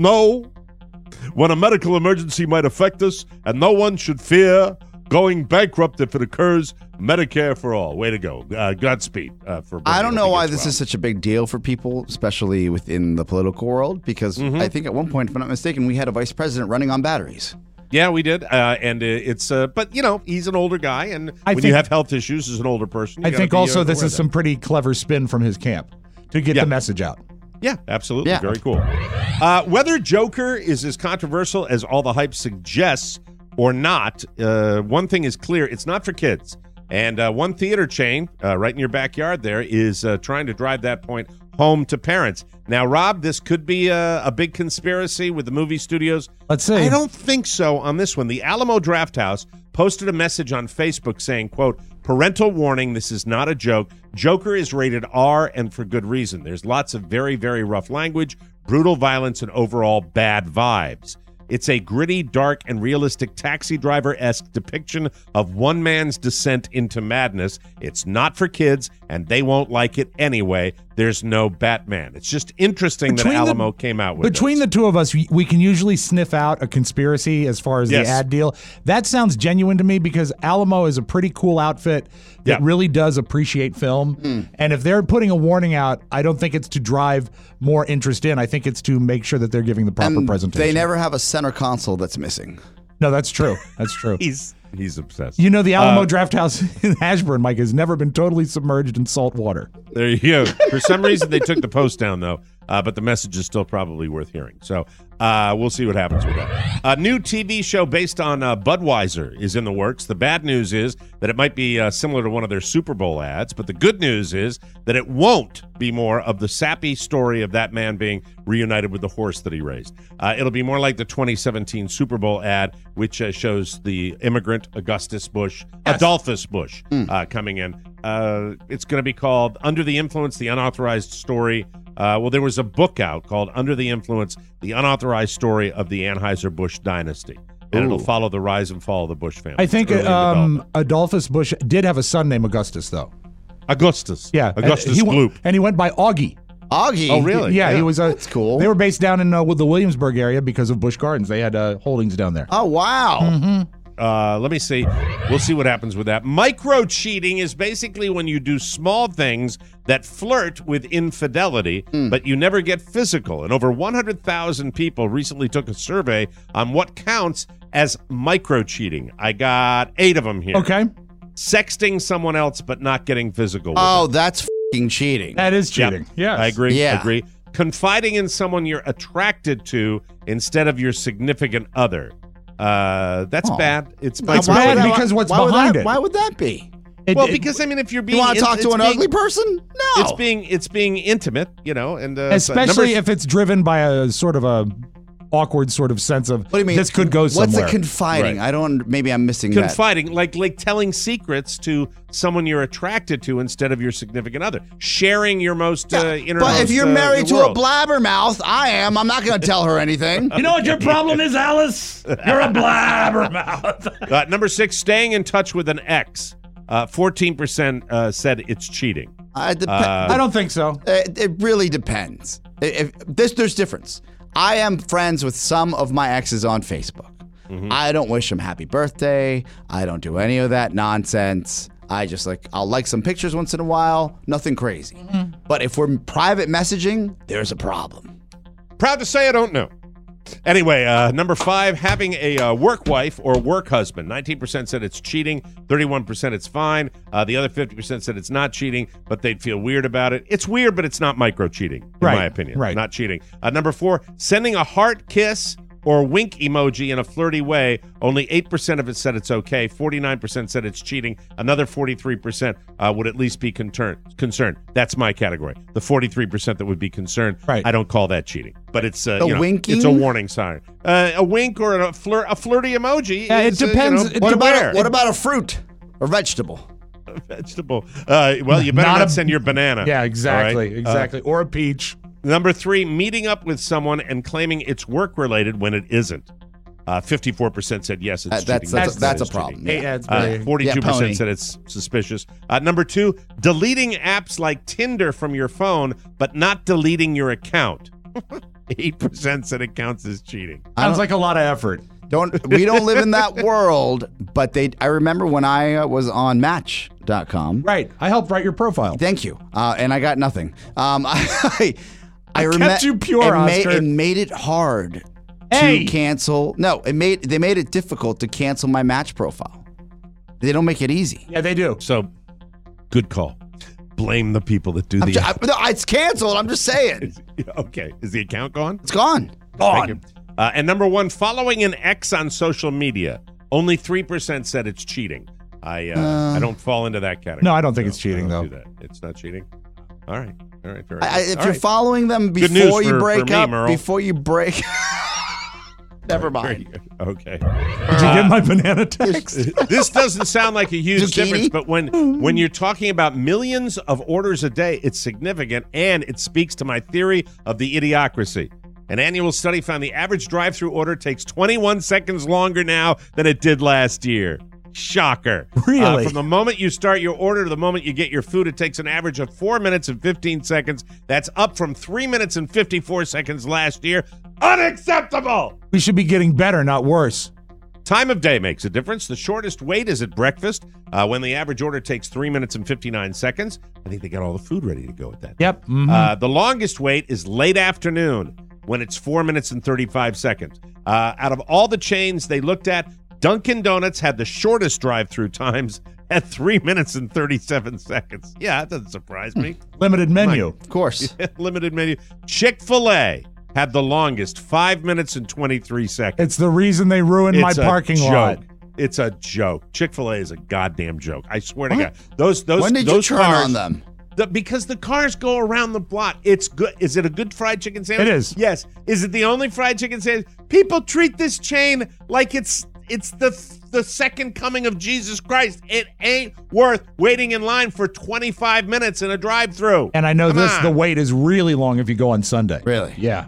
emergency might affect us, and no one should fear going bankrupt if it occurs. Medicare for all. Way to go. Godspeed for Bernie. I don't know Hope he why gets this well. is such a big deal for people, especially within the political world, because I think at one point, if I'm not mistaken, we had a vice president running on batteries. Yeah, we did. And it's, but, you know, he's an older guy, and when you think- have health issues as an older person, you I gotta think be, also this aware is of some that. pretty clever spin from his camp to get Yeah. the message out. Yeah, absolutely. Yeah. Very cool. Whether Joker is as controversial as all the hype suggests or not, one thing is clear. It's not for kids. And one theater chain right in your backyard there is trying to drive that point home to parents. Now, Rob, this could be a big conspiracy with the movie studios. Let's see. I don't think so on this one. The Alamo Drafthouse posted a message on Facebook saying, quote, "Parental warning, this is not a joke. Joker is rated R, and for good reason. There's lots of very, very rough language, brutal violence, and overall bad vibes. It's a gritty, dark, and realistic Taxi Driver-esque depiction of one man's descent into madness. It's not for kids, and they won't like it anyway. There's no Batman." It's just interesting that Alamo came out with Between this. the two of us, we can usually sniff out a conspiracy as far as Yes. the ad deal. That sounds genuine to me because Alamo is a pretty cool outfit that Yeah. really does appreciate film. And if they're putting a warning out, I don't think it's to drive more interest in. I think it's to make sure that they're giving the proper And presentation. they never have a center console that's missing. No, that's true. That's true. He's obsessed. You know, the Alamo Drafthouse in Ashburn, Mike, has never been totally submerged in salt water. There you go. For some reason, they took the post down, though, but the message is still probably worth hearing. So we'll see what happens with that. A new TV show based on Budweiser is in the works. The bad news is that it might be similar to one of their Super Bowl ads, but the good news is that it won't be more of the sappy story of that man being reunited with the horse that he raised. It'll be more like the 2017 Super Bowl ad, which shows the immigrant Adolphus Bush coming in. It's going to be called Under the Influence, the Unauthorized Story. Well, there was a book out called Under the Influence, the Unauthorized Story of the Anheuser-Busch Dynasty. And it'll follow the rise and fall of the Bush family. I think Early in development. Adolphus Bush did have a son named Augustus, though. Augustus. Yeah. Augustus he Gloop. And he went by Augie. Augie? Oh, really? Yeah, he was. That's cool. They were based down in the Williamsburg area because of Busch Gardens. They had holdings down there. Oh, wow. Let me see. We'll see what happens with that. Micro cheating is basically when you do small things that flirt with infidelity, but you never get physical. And over 100,000 people recently took a survey on what counts as micro cheating. I got 8 of them here. Okay. Sexting someone else but not getting physical with Oh, them. that's f***ing cheating. That is cheating. Yep. Yes. I agree. Yeah. Agree. Confiding in someone you're attracted to instead of your significant other. That's bad. It's It's micro bad cheating. because what's why would behind that- it? Why would that be? Because I mean, if you're being, you want to talk to an ugly person? No, it's being intimate, and especially if it's driven by a sort of a awkward sort of sense of, what do you mean? This could go somewhere. What's a confiding? Right. Maybe I'm missing confiding, like telling secrets to someone you're attracted to instead of your significant other. Sharing your most innermost. But if you're married to a blabbermouth, I'm not going to tell her anything. You know what your problem is, Alice? You're a blabbermouth. Number 6, staying in touch with an ex. 14% said it's cheating. I don't think so. It really depends. There's difference. I am friends with some of my exes on Facebook. Mm-hmm. I don't wish them happy birthday. I don't do any of that nonsense. I'll like some pictures once in a while. Nothing crazy. Mm-hmm. But if we're private messaging, there's a problem. Proud to say I don't know. Anyway, number 5, having a work wife or work husband. 19% said it's cheating. 31% it's fine. The other 50% said it's not cheating, but they'd feel weird about it. It's weird, but it's not micro-cheating, in my opinion. Right. Not cheating. Number 4, sending a heart kiss or wink emoji in a flirty way. Only 8% of it said it's okay. 49% said it's cheating. Another 43% would at least be concerned. That's my category. The 43% that would be concerned. Right. I don't call that cheating, but it's winking? It's a warning sign. A wink or a flirty emoji. Yeah, it depends. What about a fruit or vegetable? A vegetable. Well, you better not send your banana. Yeah, exactly. Right? Exactly. Or a peach. Number 3, meeting up with someone and claiming it's work-related when it isn't. 54% said yes, it's cheating. That's a problem. Yeah. 42% said it's suspicious. Number 2, deleting apps like Tinder from your phone, but not deleting your account. 8% said it counts as cheating. Sounds like a lot of effort. We don't live in that world, but I remember when I was on Match.com. Right. I helped write your profile. Thank you. And I got nothing. I kept you pure, Oscar. It made it hard to cancel. No, they made it difficult to cancel my Match profile. They don't make it easy. Yeah, they do. So, good call. Blame the people that do it's canceled. I'm just saying. Okay. Is the account gone? It's gone. Gone. And number 1, following an ex on social media. Only 3% said it's cheating. I don't fall into that category. No, I don't think it's cheating, though. Do that. It's not cheating. All right. Very good. If you're following them before you break up, never mind. Okay. Did you get my banana text? This doesn't sound like a huge difference, but when you're talking about millions of orders a day, it's significant, and it speaks to my theory of the idiocracy. An annual study found the average drive-through order takes 21 seconds longer now than it did last year. Shocker. Really? From the moment you start your order to the moment you get your food, it takes an average of 4 minutes and 15 seconds. That's up from 3 minutes and 54 seconds last year. Unacceptable! We should be getting better, not worse. Time of day makes a difference. The shortest wait is at breakfast, when the average order takes 3 minutes and 59 seconds. I think they got all the food ready to go at that. Yep. Mm-hmm. The longest wait is late afternoon, when it's 4 minutes and 35 seconds. Out of all the chains they looked at, Dunkin' Donuts had the shortest drive-through times at 3 minutes and 37 seconds. Yeah, that doesn't surprise me. Limited menu. Of course. Limited menu. Chick-fil-A had the longest, 5 minutes and 23 seconds. It's the reason they ruined my parking lot. It's a joke. Chick-fil-A is a goddamn joke. I swear to God. When did you turn on them? Because the cars go around the block. It's good. Is it a good fried chicken sandwich? It is. Yes. Is it the only fried chicken sandwich? People treat this chain like it's the second coming of Jesus Christ. It ain't worth waiting in line for 25 minutes in a drive-thru. And I know the wait is really long if you go on Sunday. Really? Yeah.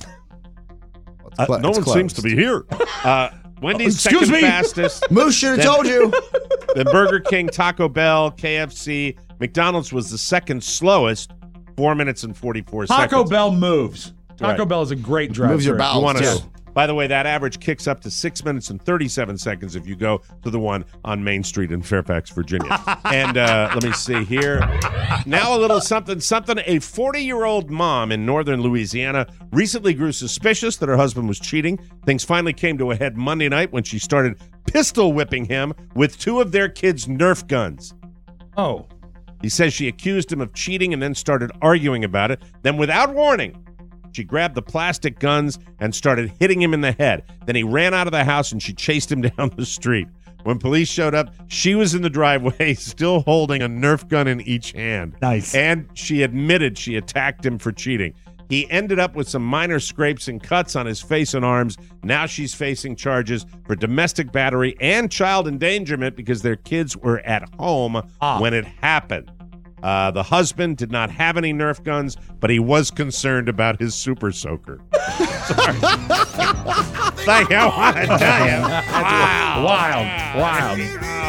No one seems to be here. Wendy's second fastest. Moose should have told you. Then Burger King, Taco Bell, KFC. McDonald's was the second slowest, 4 minutes and 44 seconds. Taco Bell moves. Taco Bell is a great drive. Moves your bowels, too. By the way, that average kicks up to 6 minutes and 37 seconds if you go to the one on Main Street in Fairfax, Virginia. And let me see here. Now a little something. A 40-year-old mom in northern Louisiana recently grew suspicious that her husband was cheating. Things finally came to a head Monday night when she started pistol whipping him with 2 of their kids' Nerf guns. Oh. He says she accused him of cheating and then started arguing about it. Then without warning, she grabbed the plastic guns and started hitting him in the head. Then he ran out of the house and she chased him down the street. When police showed up, she was in the driveway still holding a Nerf gun in each hand. Nice. And she admitted she attacked him for cheating. He ended up with some minor scrapes and cuts on his face and arms. Now she's facing charges for domestic battery and child endangerment because their kids were at home when it happened. The husband did not have any Nerf guns, but he was concerned about his super soaker. Sorry. Like, I want to tell you. Wild.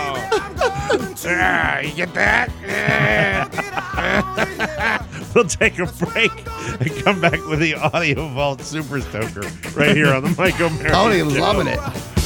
You get that? We'll take a break and come back with the Audio Vault Super Soaker right here on the Mike O'Mara Tony Show. loving it.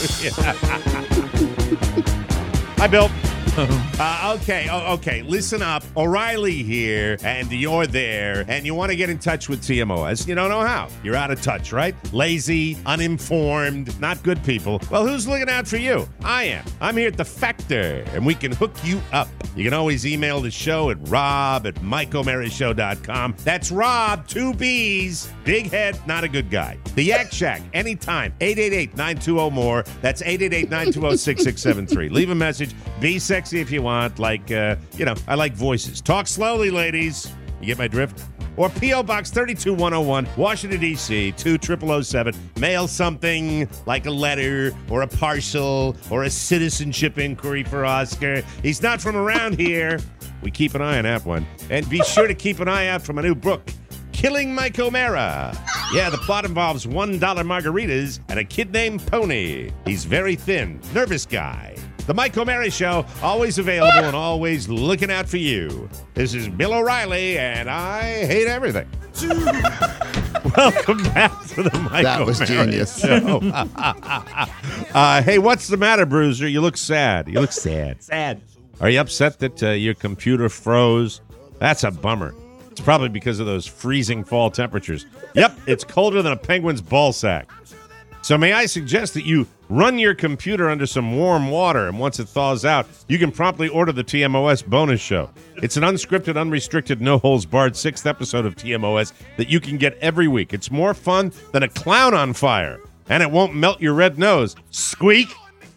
Hi, Bill. Okay. Listen up. O'Reilly here, and you're there, and you want to get in touch with TMOS. You don't know how. You're out of touch, right? Lazy, uninformed, not good people. Well, who's looking out for you? I am. I'm here at The Factor, and we can hook you up. You can always email the show at rob@MikeOMaraShow.com. That's Rob, 2 B's. Big head, not a good guy. The Yak Shack, anytime. 888-920-MORE. That's 888-920-6673. Leave a message. Be sexy if you want. Like, I like voices. Talk slowly, ladies. You get my drift? Or P.O. Box 32101, Washington, D.C., 20007. Mail something like a letter or a parcel or a citizenship inquiry for Oscar. He's not from around here. We keep an eye on that one. And be sure to keep an eye out for my new book, Killing Mike O'Mara. Yeah, the plot involves $1 margaritas and a kid named Pony. He's very thin, nervous guy. The Mike O'Mara Show, always available and always looking out for you. This is Bill O'Reilly, and I hate everything. Welcome back to the Mike That was O'Mara genius. Show. Hey, what's the matter, Bruiser? You look sad. You look sad. Sad. Are you upset that your computer froze? That's a bummer. It's probably because of those freezing fall temperatures. Yep, it's colder than a penguin's ball sack. So may I suggest that you run your computer under some warm water, and once it thaws out, you can promptly order the TMOS bonus show. It's an unscripted, unrestricted, no-holds-barred 6th episode of TMOS that you can get every week. It's more fun than a clown on fire, and it won't melt your red nose. Squeak!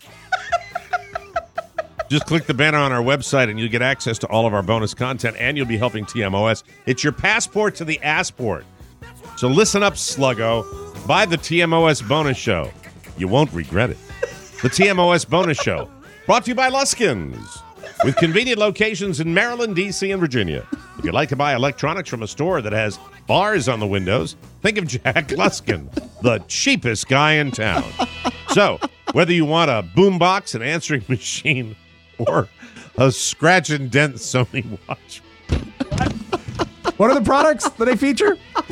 Just click the banner on our website, and you'll get access to all of our bonus content, and you'll be helping TMOS. It's your passport to the assport. So listen up, sluggo. Buy the TMOS bonus show. You won't regret it. The TMOS bonus show, brought to you by Luskins, with convenient locations in Maryland, D.C., and Virginia. If you'd like to buy electronics from a store that has bars on the windows, think of Jack Luskin, the cheapest guy in town. So, whether you want a boombox, an answering machine, or a scratch and dent Sony watch. What are the products that they feature?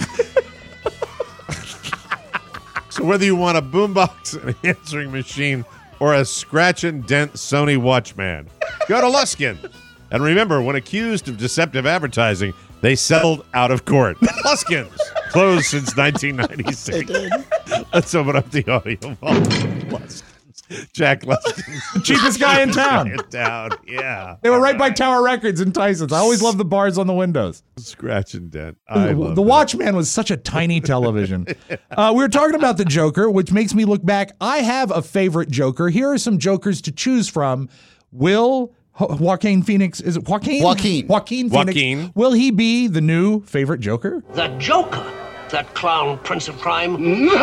So whether you want a boombox, an answering machine, or a scratch and dent Sony Watchman, go to Luskin. And remember, when accused of deceptive advertising, they settled out of court. Luskins, closed since 1996. Let's open up the audio vault. Luskins. Jack Luskins. The cheapest guy in town. Yeah. They were right by Tower Records in Tyson's. I always love the bars on the windows. Scratch and dent. The Watchman was such a tiny television. We were talking about the Joker, which makes me look back. I have a favorite Joker. Here are some Jokers to choose from. Will Joaquin Phoenix, is it Joaquin? Joaquin Phoenix. Will he be the new favorite Joker? The Joker, that clown prince of crime.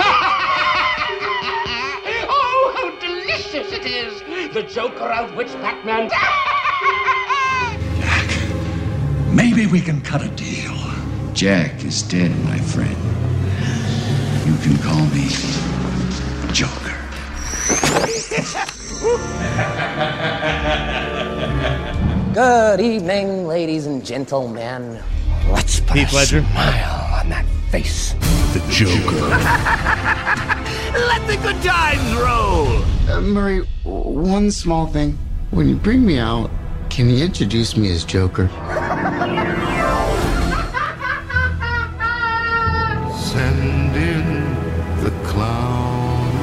Oh, how delicious it is! The Joker outwits Batman. Maybe we can cut a deal. Jack is dead, my friend. You can call me Joker. Good evening, ladies and gentlemen. Let's put Heath Ledger. a smile on that face. The Joker. Let the good times roll! Murray, one small thing. When you bring me out, can you introduce me as Joker? Send in the clown.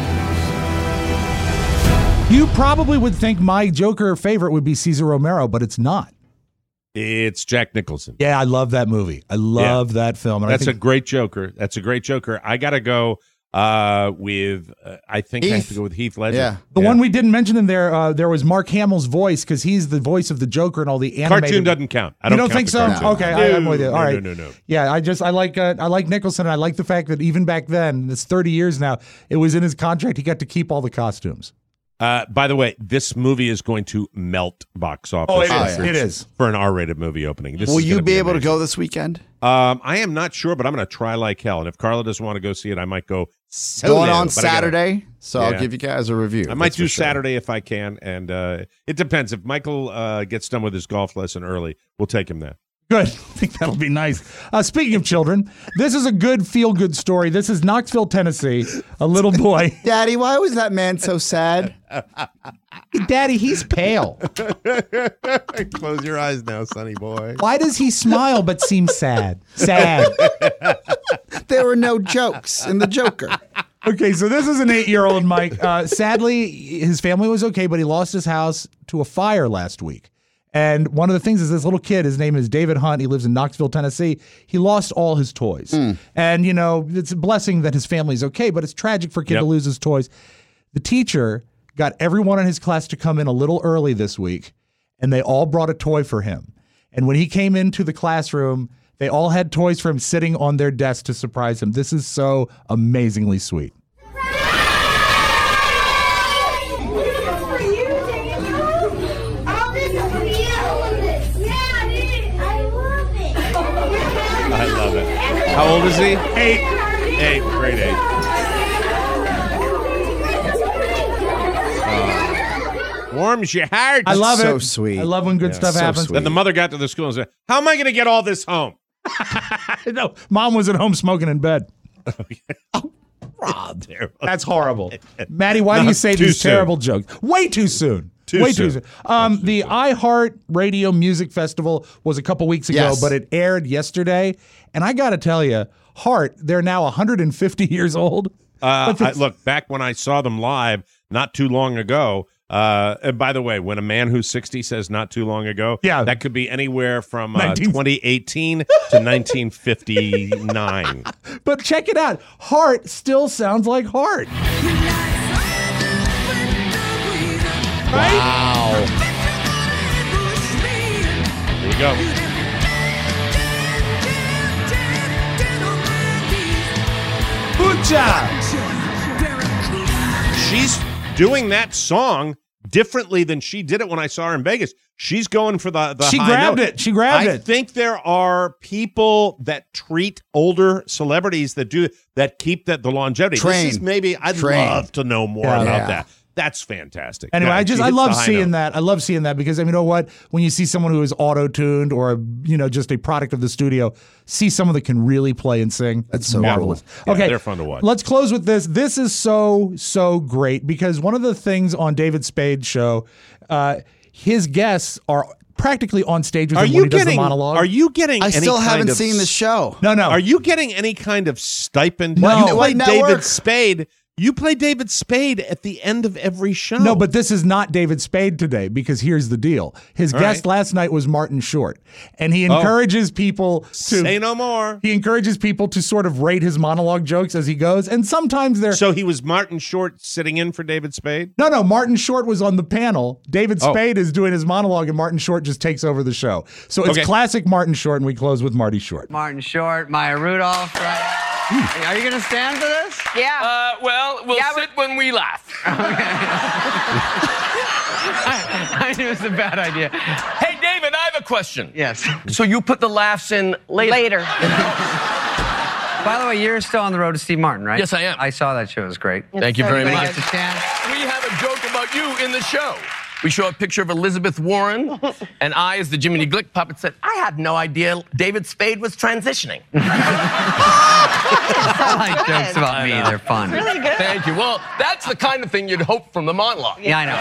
You probably would think my Joker favorite would be Cesar Romero, but it's not. It's Jack Nicholson. Yeah, I love that movie. I love that film. And That's a great Joker. I got to go with I think I have to go with Heath Ledger. Yeah. The one we didn't mention in there, there was Mark Hamill's voice because he's the voice of the Joker and all the animated. Cartoon doesn't count. I You don't don't think count so? the cartoon. Okay, I'm with you. All right. No. Yeah, I like Nicholson. I like the fact that even back then, it's 30 years now, it was in his contract. He got to keep all the costumes. By the way, this movie is going to melt box office. Oh, it is. records It is. for an R-rated movie opening. This Will is you gonna be able to amazing. go this weekend? I am not sure, but I'm going to try like hell. And if Carla doesn't want to go see it, I might go solo. Going on But I gotta- Saturday, so Yeah. I'll give you guys a review. I might That's do for sure. Saturday if I can, and it depends. If Michael gets done with his golf lesson early, we'll take him there. Good. I think that'll be nice. Speaking of children, this is a good feel-good story. This is Knoxville, Tennessee. A little boy. Daddy, why was that man so sad? Daddy, he's pale. Close your eyes now, sonny boy. Why does he smile but seem sad? Sad. There were no jokes in the Joker. Okay, so this is an 8-year-old Mike. Sadly, his family was okay, but he lost his house to a fire last week. And one of the things is this little kid, his name is David Hunt. He lives in Knoxville, Tennessee. He lost all his toys. And, you know, it's a blessing that his family's okay, but it's tragic for a kid to lose his toys. The teacher got everyone in his class to come in a little early this week, and they all brought a toy for him. And when he came into the classroom, they all had toys for him sitting on their desk to surprise him. This is so amazingly sweet. I love it. How old is he? 8. Grade 8. Warms your heart. I love it. So sweet. I love when good stuff so happens. sweet. Then the mother got to the school and said, "How am I going to get all this home?" No, mom was at home smoking in bed. Rob, That's horrible. Maddie, why do No, you say too these soon. terrible jokes? Way too soon. Too Way soon. too soon. The iHeart Radio Music Festival was a couple weeks ago, Yes. but it aired yesterday. And I got to tell you, Heart, they're now 150 years old. Look, back when I saw them live not too long ago, and by the way, when a man who's 60 says not too long ago, that could be anywhere from 2018 to 1959. But check it out. Heart still sounds like Heart. Right? Wow. There you go. Hoocha! She's doing that song differently than she did it when I saw her in Vegas. She's going for the She high grabbed note. it. She grabbed I it. think there are people that treat older celebrities that keep the longevity. Train. This is maybe I'd Train. love to know more Yeah. about Yeah. that. That's fantastic. Anyway, Yeah, I she hits love the high seeing note. that. I love seeing that because, I mean, you know what? When you see someone who is auto-tuned or, you know, just a product of the studio, see someone that can really play and sing. That's so marvelous. cool. Yeah, Okay, they're fun to watch. Let's close with this. This is so great because one of the things on David Spade's show, his guests are practically on stage with him when he does the monologue. Are you getting? I any still kind haven't of seen the show. No. Are you getting any kind of stipend? No. You play What network? David Spade. You play David Spade at the end of every show. No, but this is not David Spade today because here's the deal. His All guest right. last night was Martin Short, and he encourages people to say no more. He encourages people to sort of rate his monologue jokes as he goes, and sometimes they're So he was Martin Short sitting in for David Spade? No, Martin Short was on the panel. David Spade is doing his monologue, and Martin Short just takes over the show. So it's Okay. classic Martin Short, and we close with Marty Short. Martin Short, Maya Rudolph. Right? Are you going to stand for this? Yeah. Well, we'll sit when we laugh. I knew it was a bad idea. Hey, David, I have a question. Yes. So you put the laughs in later? By the way, you're still on the road to Steve Martin, right? Yes, I am. I saw that show. It was great. Thank you very Everybody much. gets a chance. We have a joke about you in the show. We show a picture of Elizabeth Warren, and I, as the Jiminy Glick puppet, said, I had no idea David Spade was transitioning. I like jokes about me. They're fun. Really good. Thank you. Well, that's the kind of thing you'd hope from the monologue. Yeah, I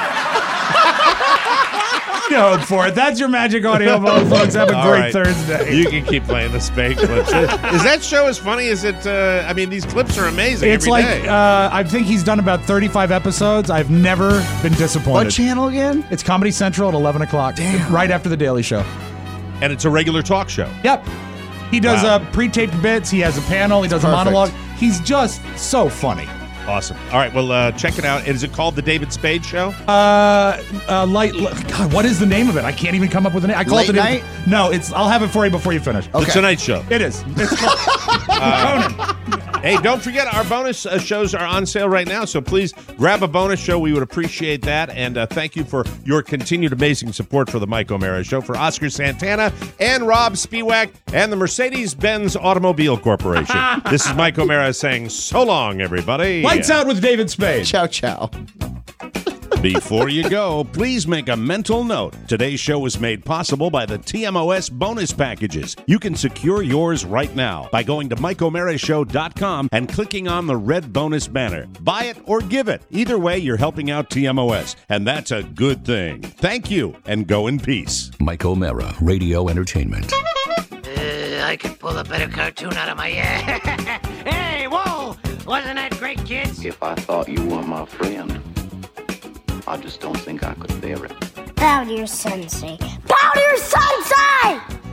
know. You hope for it. That's your magic audio, folks. Have a All great right. Thursday. You can keep playing the Spade clips. Is that show as funny as it? I mean, these clips are amazing. It's every like day. I think he's done about 35 episodes. I've never been disappointed. What channel again? It's Comedy Central at 11 o'clock. Damn. Right after The Daily Show. And it's a regular talk show. Yep. He does Wow. pre-taped bits. He has a panel. He does a Perfect. monologue. He's just so funny. Awesome. All right, well, check it out. Is it called The David Spade Show? God, what is the name of it? I can't even come up with a name. I call Late it Night? No, I'll have it for you before you finish. The Tonight Show. It is. It's called Conan. Hey, don't forget our bonus shows are on sale right now, so please grab a bonus show. We would appreciate that, and thank you for your continued amazing support for the Mike O'Mara Show. For Oscar Santana and Rob Spiewak and the Mercedes-Benz Automobile Corporation, this is Mike O'Mara saying so long, everybody. Lights out with David Spade. Ciao, ciao. Before you go, please make a mental note. Today's show was made possible by the TMOS bonus packages. You can secure yours right now by going to MikeO'MaraShow.com and clicking on the red bonus banner. Buy it or give it. Either way, you're helping out TMOS, and that's a good thing. Thank you, and go in peace. Mike O'Mara, Radio Entertainment. I could pull a better cartoon out of my Hey, whoa! Wasn't that great, kids? If I thought you were my friend, I just don't think I could bear it. Bow to your sensei. Bow to your sensei!